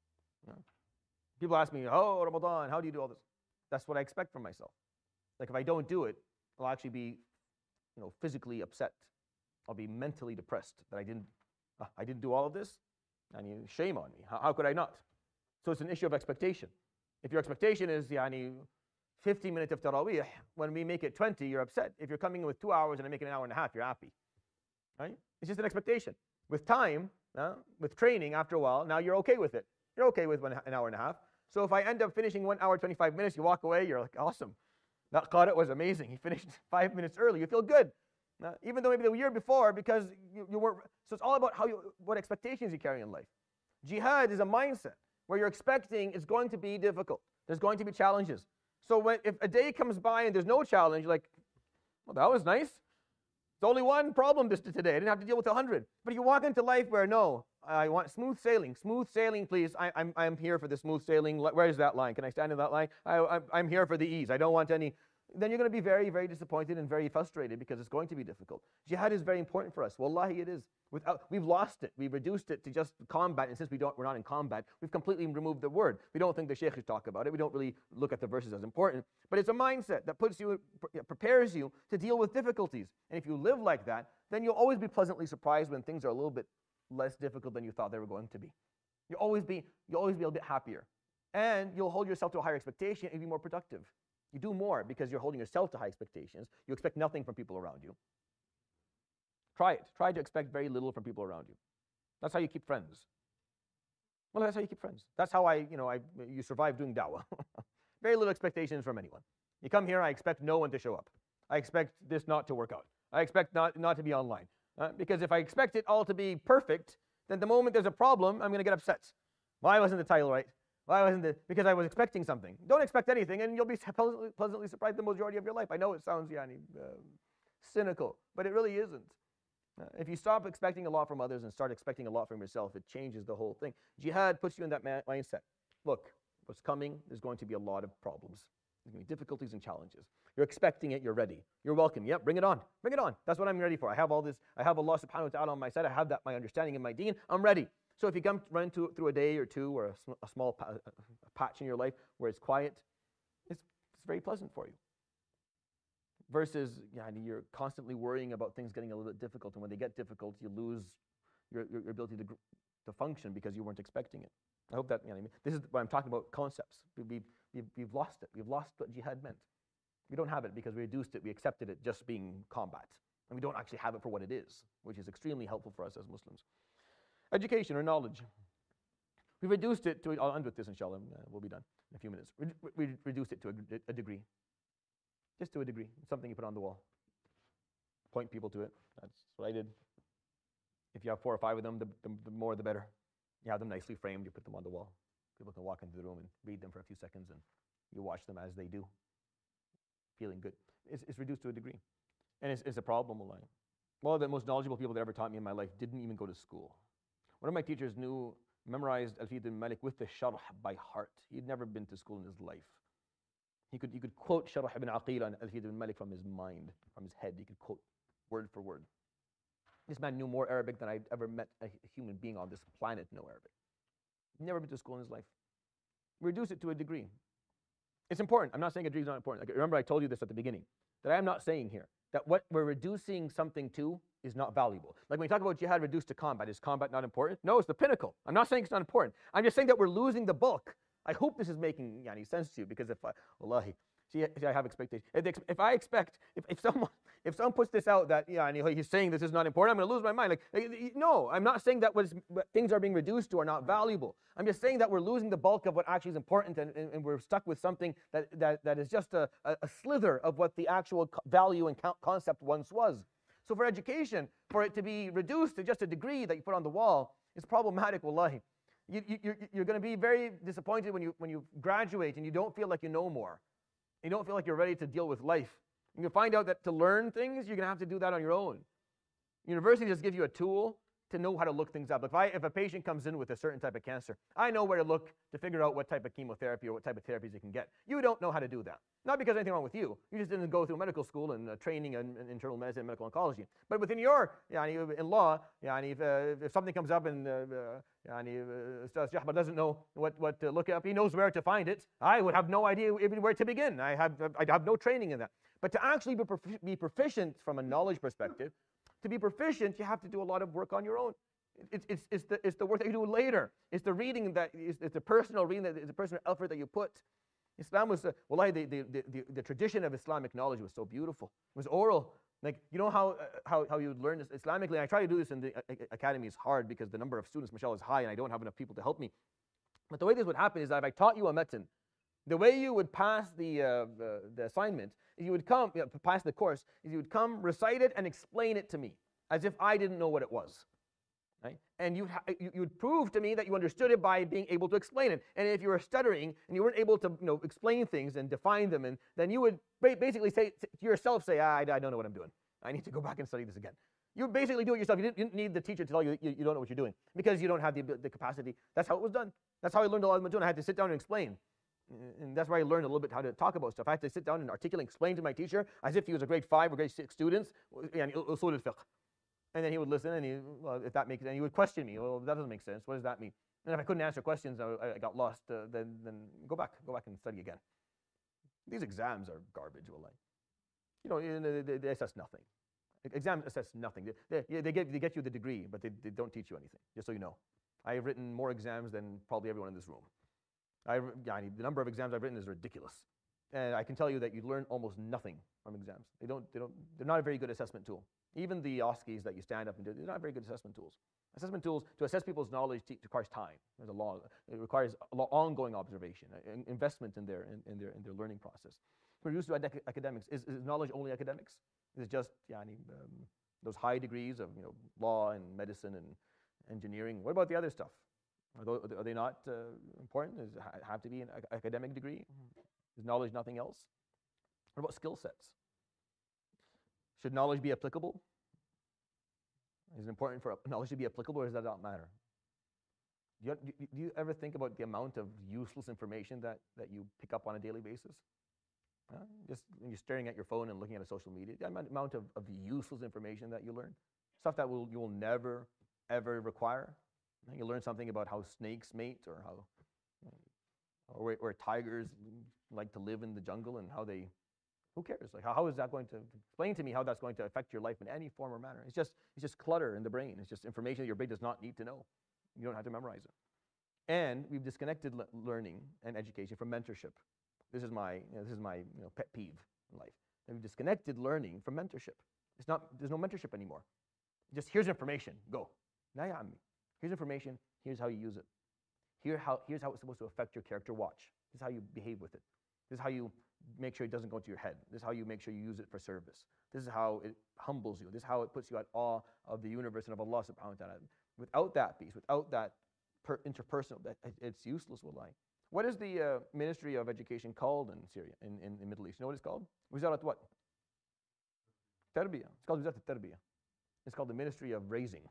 People ask me, oh, Ramadan, how do you do all this? That's what I expect from myself. Like if I don't do it, I'll actually be physically upset. I'll be mentally depressed that I didn't do all of this. I mean, shame on me. How could I not? So it's an issue of expectation. If your expectation is 50 minutes of Taraweeh, when we make it 20, you're upset. If you're coming in with 2 hours and I make it an hour and a half, you're happy. Right? It's just an expectation. With time, with training, after a while, now you're okay with it. You're okay with an hour and a half. So if I end up finishing 1 hour, 25 minutes, you walk away, you're like, awesome. That qari was amazing. He finished 5 minutes early. You feel good. Even though maybe the year before, because you weren't. So it's all about what expectations you carry in life. Jihad is a mindset where you're expecting it's going to be difficult. There's going to be challenges. So if a day comes by and there's no challenge, you're like, well, that was nice. It's only one problem today. I didn't have to deal with 100. But you walk into life where, no, I want smooth sailing. Smooth sailing, please. I'm here for the smooth sailing. Where's that line? Can I stand in that line? I'm here for the ease. I don't want any. Then you're going to be very, very disappointed and very frustrated, because it's going to be difficult. Jihad is very important for us. Wallahi, it is. We've lost it. We've reduced it to just combat. And since we're not in combat, we've completely removed the word. We don't think the sheikhs talk about it. We don't really look at the verses as important. But it's a mindset that prepares you to deal with difficulties. And if you live like that, then you'll always be pleasantly surprised when things are a little bit less difficult than you thought they were going to be. You'll always be a little bit happier. And you'll hold yourself to a higher expectation and be more productive. You do more because you're holding yourself to high expectations. You expect nothing from people around you. Try it. Try to expect very little from people around you. That's how you keep friends. Well, that's how you keep friends. That's how you survive doing da'wah. Very little expectations from anyone. You come here, I expect no one to show up. I expect this not to work out. I expect not to be online. Because if I expect it all to be perfect, then the moment there's a problem, I'm going to get upset. Why wasn't the title right? Why wasn't it? Because I was expecting something. Don't expect anything, and you'll be pleasantly surprised the majority of your life. I know it sounds cynical, but it really isn't. If you stop expecting a lot from others and start expecting a lot from yourself, it changes the whole thing. Jihad puts you in that mindset. Look, what's coming, there's going to be a lot of problems. There's going to be difficulties and challenges. You're expecting it, you're ready. You're welcome. Yep, bring it on. Bring it on. That's what I'm ready for. I have all this. I have Allah subhanahu wa ta'ala on my side. I have my understanding in my deen. I'm ready. So if you run through a day or two or a small patch in your life where it's quiet, it's very pleasant for you. versus you're constantly worrying about things getting a little bit difficult, and when they get difficult, you lose your ability to function because you weren't expecting it. I hope that, this is what I'm talking about, concepts. We've lost it. We've lost what jihad meant. We don't have it because we reduced it, we accepted it just being combat. And we don't actually have it for what it is, which is extremely helpful for us as Muslims. Education or knowledge. We reduced it to, I'll end with this inshallah, we'll be done in a few minutes. We reduced it to a degree. Just to a degree. Something you put on the wall. Point people to it. That's what I did. If you have 4 or 5 of them, the more the better. You have them nicely framed, you put them on the wall. People can walk into the room and read them for a few seconds, and you watch them as they do. Feeling good. It's reduced to a degree. And it's a problem. One of the most knowledgeable people that ever taught me in my life didn't even go to school. One of my teachers memorized Alfiyat ibn Malik with the sharh by heart. He'd never been to school in his life. He could quote Sharh ibn Aqil and Alfiyat ibn Malik from his mind, from his head. He could quote word for word. This man knew more Arabic than I'd ever met a human being on this planet know Arabic. Never been to school in his life. Reduce it to a degree. It's important. I'm not saying a degree is not important. Remember I told you this at the beginning, that I am not saying here that what we're reducing something to is not valuable. Like when we talk about jihad reduced to combat, is combat not important? No, it's the pinnacle. I'm not saying it's not important. I'm just saying that we're losing the bulk. I hope this is making sense to you, because wallahi, see, I have expectations. If someone puts this out that he's saying this is not important, I'm going to lose my mind. No, I'm not saying that what things are being reduced to are not valuable. I'm just saying that we're losing the bulk of what actually is important, and we're stuck with something that is just a slither of what the actual value and concept once was. So for education, for it to be reduced to just a degree that you put on the wall is problematic, wallahi. You're going to be very disappointed when you graduate and you don't feel like you know more. You don't feel like you're ready to deal with life. You can find out that to learn things, you're going to have to do that on your own. University just gives you a tool to know how to look things up. If a patient comes in with a certain type of cancer, I know where to look to figure out what type of chemotherapy or what type of therapies they can get. You don't know how to do that. Not because there's anything wrong with you. You just didn't go through medical school and training in internal medicine and medical oncology. But within your, in law, if something comes up and Ustaz Jahbar doesn't know what to look up, he knows where to find it. I would have no idea even where to begin. I'd have no training in that. But to actually be proficient from a knowledge perspective, to be proficient, you have to do a lot of work on your own. It's the work that you do later. It's the reading it's the personal reading, it's the personal effort that you put. Islam was, wallahi, the tradition of Islamic knowledge was so beautiful. It was oral. Like, you know how you would learn this Islamically? And I try to do this in the academy. It's hard because the number of students, mashallah, is high, and I don't have enough people to help me. But the way this would happen is that if I taught you a matan, the way you would pass the assignment is you would come, pass the course, is you would come, recite it, and explain it to me as if I didn't know what it was. Right? And you would prove to me that you understood it by being able to explain it. And if you were stuttering and you weren't able to explain things and define them, and then you would basically say to yourself, I don't know what I'm doing. I need to go back and study this again. You would basically do it yourself. You didn't need the teacher to tell you you don't know what you're doing, because you don't have the capacity. That's how it was done. That's how I learned a lot of Madun. I had to sit down and explain. And that's where I learned a little bit how to talk about stuff. I had to sit down and articulate, explain to my teacher as if he was a grade 5 or grade 6 students, usul al-fiqh. And then he would listen, and if that makes sense, he would question me. Well, that doesn't make sense. What does that mean? And if I couldn't answer questions, I got lost. Then go back and study again. These exams are garbage, wallahi. They assess nothing. Exams assess nothing. They get you the degree, but they don't teach you anything. Just so you know, I've written more exams than probably everyone in this room. The number of exams I've written is ridiculous, and I can tell you that you learn almost nothing from exams. They're not a very good assessment tool. Even the OSCEs that you stand up and do, they're not very good assessment tools. Assessment tools, to assess people's knowledge, requires time. There's a law. It requires ongoing observation, investment in their learning process. Reduced to academics. Is knowledge only academics? Is it just those high degrees of law and medicine and engineering? What about the other stuff? Are they not important? Does it have to be an academic degree? Is knowledge nothing else? What about skill sets? Should knowledge be applicable? Is it important for knowledge to be applicable, or does that not matter? Do you ever think about the amount of useless information that you pick up on a daily basis? Just when you're staring at your phone and looking at a social media, the amount of useless information that you learn, stuff that you will never, ever require. You learn something about how snakes mate, or where tigers like to live in the jungle, and how they Who cares? Like, how is that going to explain to me how that's going to affect your life in any form or manner? It's just clutter in the brain. It's just information that your brain does not need to know. You don't have to memorize it. And we've disconnected learning and education from mentorship. This is my pet peeve in life. And we've disconnected learning from mentorship. There's no mentorship anymore. Just here's information, go. Na ya ammi. Here's information, here's how you use it. Here's how it's supposed to affect your character. Watch. This is how you behave with it. This is how you make sure it doesn't go to your head. This is how you make sure you use it for service. This is how it humbles you. This is how it puts you at awe of the universe and of Allah subhanahu wa ta'ala. Without that peace, without that interpersonal, it's useless, wallahi. What is the Ministry of Education called in Syria, in the Middle East? You know what it's called? Wizarat what? Tarbiyah. It's called Wizarat al-Tarbiyah. It's called the Ministry of Raising.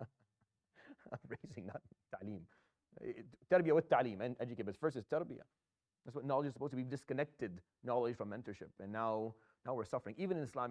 Raising, not ta'lim. Tarbiyah with ta'lim, and educate. But first it's tarbiyah. That's what knowledge is supposed to be. Disconnected knowledge from mentorship. And now we're suffering. Even in Islam,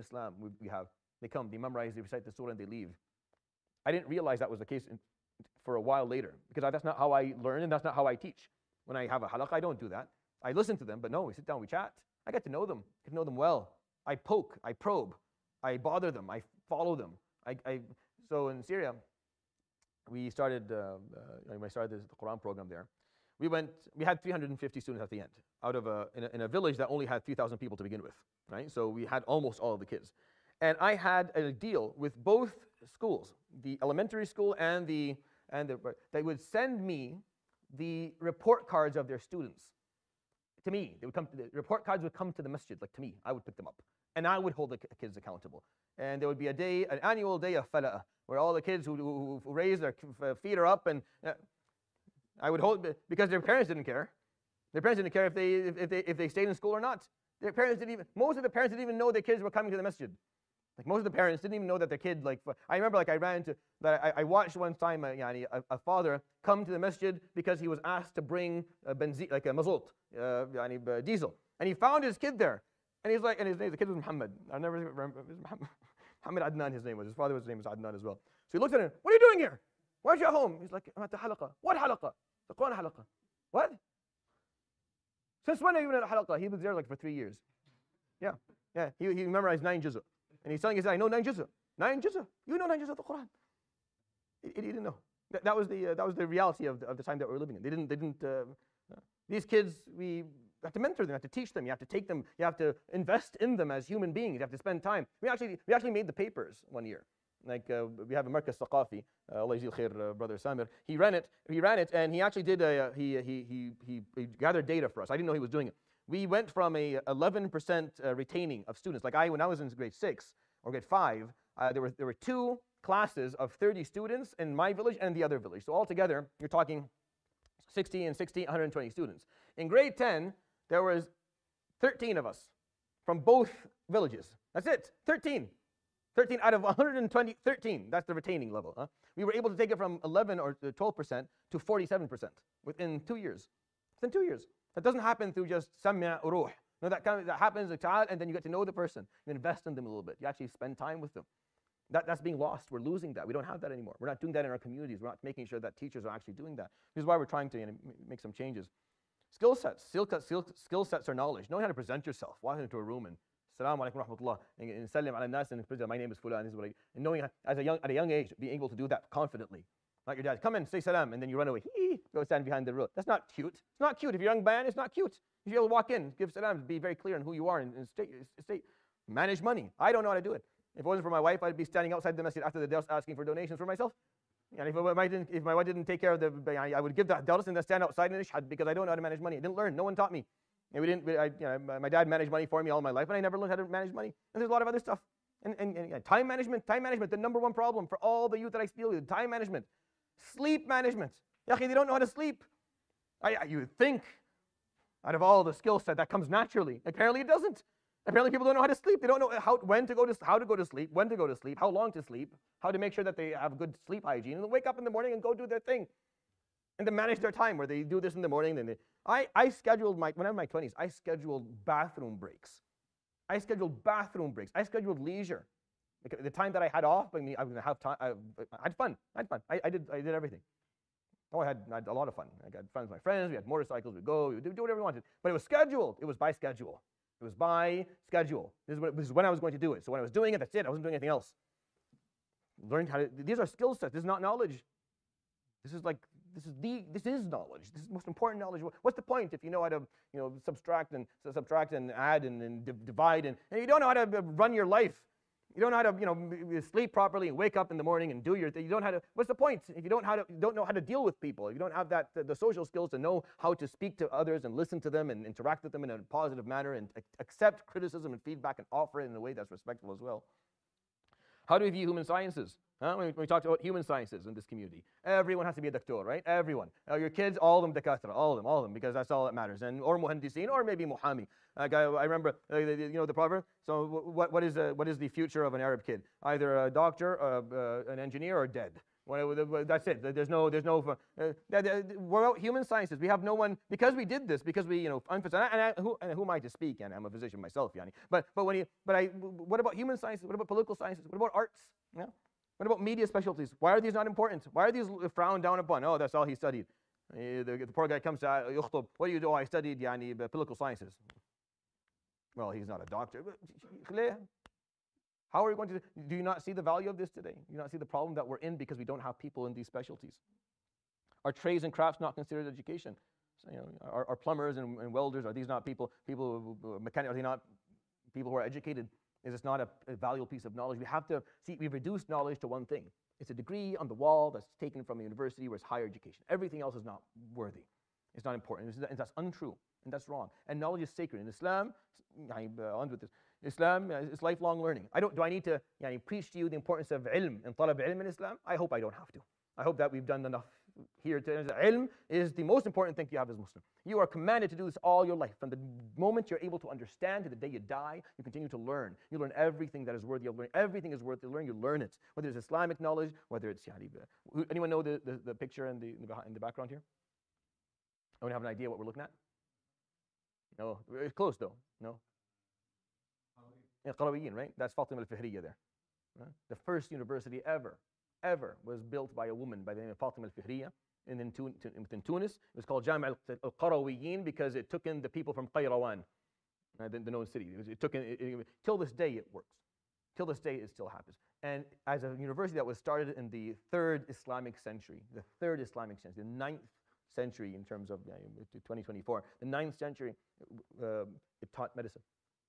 they memorize, they recite the surah, and they leave. I didn't realize that was the case for a while later, because that's not how I learn and that's not how I teach. When I have a halaqah, I don't do that. I listen to them, but no, we sit down, we chat. I get to know them, well. I poke, I probe, I bother them, I follow them. So in Syria, we started the Quran program there. We had 350 students at the end, out of in a village that only had 3,000 people to begin with, right? So we had almost all of the kids. And I had a deal with both schools, the elementary school and they would send me the report cards of their students to me. The report cards would come to the masjid, like to me. I would pick them up, and I would hold the kids accountable. And there would be an annual day of fala'ah, where all the kids who raise their feet are up, and I would hold, because their parents didn't care. Their parents didn't care if they stayed in school or not. Most of the parents didn't even know their kids were coming to the masjid. Like, most of the parents didn't even know that their kid, I remember, I watched one time a father come to the masjid because he was asked to bring benzene, like a mazot, diesel. And he found his kid there. And he's like, and the kid was Muhammad. I never remember, it was Muhammad Adnan, his name was. His father's name was Adnan as well. So he looked at him, what are you doing here? Why aren't you at home? He's like, I'm at the halaqah. What halaqah? The Quran halaqah. What? Since when are you in a halaqah? He was there for 3 years. Yeah. He memorized 9 juz'. And he's telling us, I know 9 juz'. 9 juz'. You know 9 juz' of the Quran. He didn't know. That was the reality of the time that we're living in. They didn't. These kids, we have to mentor them, you have to teach them, you have to take them, you have to invest in them as human beings. You have to spend time. We actually made the papers one year. We have a Markaz Thaqafi, Allah Yajzil Khair, Brother Samir. He ran it, and he actually did he gathered data for us. I didn't know he was doing it. We went from a 11% retaining of students. When I was in grade 6 or grade 5, there were 2 classes of 30 students in my village and the other village. So altogether, you're talking 60 and 60, 120 students. In grade 10, there was 13 of us from both villages. That's it, 13. 13 out of 120, 13. That's the retaining level. Huh? We were able to take it from 11 or 12% to 47% within 2 years. Within 2 years. That doesn't happen through just sam'a ruh. No, that happens and then you get to know the person. You invest in them a little bit. You actually spend time with them. That's being lost. We're losing that. We don't have that anymore. We're not doing that in our communities. We're not making sure that teachers are actually doing that. This is why we're trying to make some changes. Skill sets are knowledge. Knowing how to present yourself. Walking into a room and Assalamu alaikum wa rahmatullah, and salim ala nas, and my name is Fulan, this is what and knowing at a young age, being able to do that confidently. Like your dad, come in, say salam, and then you run away. Go stand behind the road. That's not cute. It's not cute. If you're a young man, it's not cute. If you're able to walk in, give salam, be very clear on who you are, and state, manage money. I don't know how to do it. If it wasn't for my wife, I'd be standing outside the masjid after the dars asking for donations for myself. And if my wife didn't take care of I would give the dars and then stand outside and ishhad, because I don't know how to manage money. I didn't learn. No one taught me. And my dad managed money for me all my life, and I never learned how to manage money. And there's a lot of other stuff. And time management, the number one problem for all the youth that I deal with, time management. Sleep management. They don't know how to sleep. You would think, out of all the skill set, that comes naturally. Apparently it doesn't. Apparently people don't know how to sleep. They don't know how to go to sleep, when to go to sleep, how long to sleep, how to make sure that they have good sleep hygiene, and then wake up in the morning and go do their thing. And to manage their time, where they do this in the morning. Then I scheduled when I was in my 20s, I scheduled bathroom breaks. I scheduled leisure. The time that I had off, I was going to have time. I had fun. I did everything. I had a lot of fun. I got fun with my friends. We had motorcycles. We'd go. We'd do whatever we wanted. But it was scheduled. It was by schedule. It was by schedule. This is when I was going to do it. So when I was doing it, that's it. I wasn't doing anything else. Learned how to, these are skill sets. This is not knowledge. This is knowledge. This is the most important knowledge. What's the point if you know how to, subtract and add and divide and you don't know how to run your life? You don't know how to, sleep properly and wake up in the morning and do your thing. You don't know how to. What's the point if you don't know how to deal with people? If you don't have the social skills to know how to speak to others and listen to them and interact with them in a positive manner and accept criticism and feedback and offer it in a way that's respectful as well. How do we view human sciences? When we talked about human sciences in this community, everyone has to be a doctor, right? Everyone. Your kids, all of them dakatra, all of them, because that's all that matters. Or muhandisin, or maybe muhami. I remember, the proverb. So what is the future of an Arab kid? Either a doctor, an engineer, or dead. That's it. There's no. We're out human sciences. We have no one because we did this because we emphasize. Who am I to speak? And I'm a physician myself, yani. But what about human sciences? What about political sciences? What about arts? Yeah. What about media specialties? Why are these not important? Why are these frowned down upon? Oh, that's all he studied. The poor guy comes to يخطب. What do you do? Oh, I studied political sciences. Well, he's not a doctor. How are we going to do you not see the value of this today? Do you not see the problem that we're in because we don't have people in these specialties? Are trades and crafts not considered education? So, are plumbers and welders, are these not people mechanics, are they not people who are educated? Is this not a valuable piece of knowledge? We have to see, we've reduced knowledge to one thing. It's a degree on the wall that's taken from a university where it's higher education. Everything else is not worthy. It's not important. And that's untrue. And that's wrong. And knowledge is sacred. In Islam, I'll end with this. Islam is lifelong learning. Do I need to preach to you the importance of ilm and talab ilm in Islam? I hope I don't have to. I hope that we've done enough here. Ilm is the most important thing you have as a Muslim. You are commanded to do this all your life. From the moment you're able to understand to the day you die, you continue to learn. You learn everything that is worthy of learning. Everything is worthy of learning. You learn it. Whether it's Islamic knowledge, whether it's anyone know the picture in the background here? Anyone have an idea what we're looking at? No, it's close though. No. Qarawiyyin, right? That's Fatima al-Fihriya there. Right? The first university ever was built by a woman by the name of Fatima al-Fihriya within Tunis. It was called Jami' al-Qarawiyyin because it took in the people from Qayrawan, the known city. Till this day it works. Till this day it still happens. And as a university that was started in the 3rd Islamic century, the 9th century in terms of 2024, the 9th century, it taught medicine.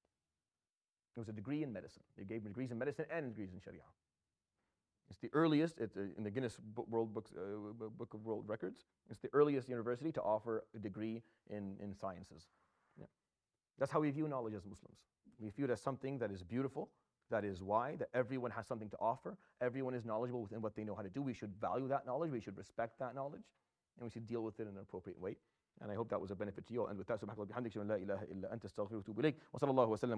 It was a degree in medicine. They gave degrees in medicine and degrees in Sharia. It's the earliest, in the Guinness Book of World Records, it's the earliest university to offer a degree in sciences. Yeah. That's how we view knowledge as Muslims. We view it as something that is beautiful, that is why, that everyone has something to offer, everyone is knowledgeable within what they know how to do. We should value that knowledge, we should respect that knowledge, and we should deal with it in an appropriate way. And I hope that was a benefit to you all. And with that, subhanallahi wa bihamdihi, la ilaha illa anta astaghfiruka wa atubu ilayk. Wa sallallahu wa sallam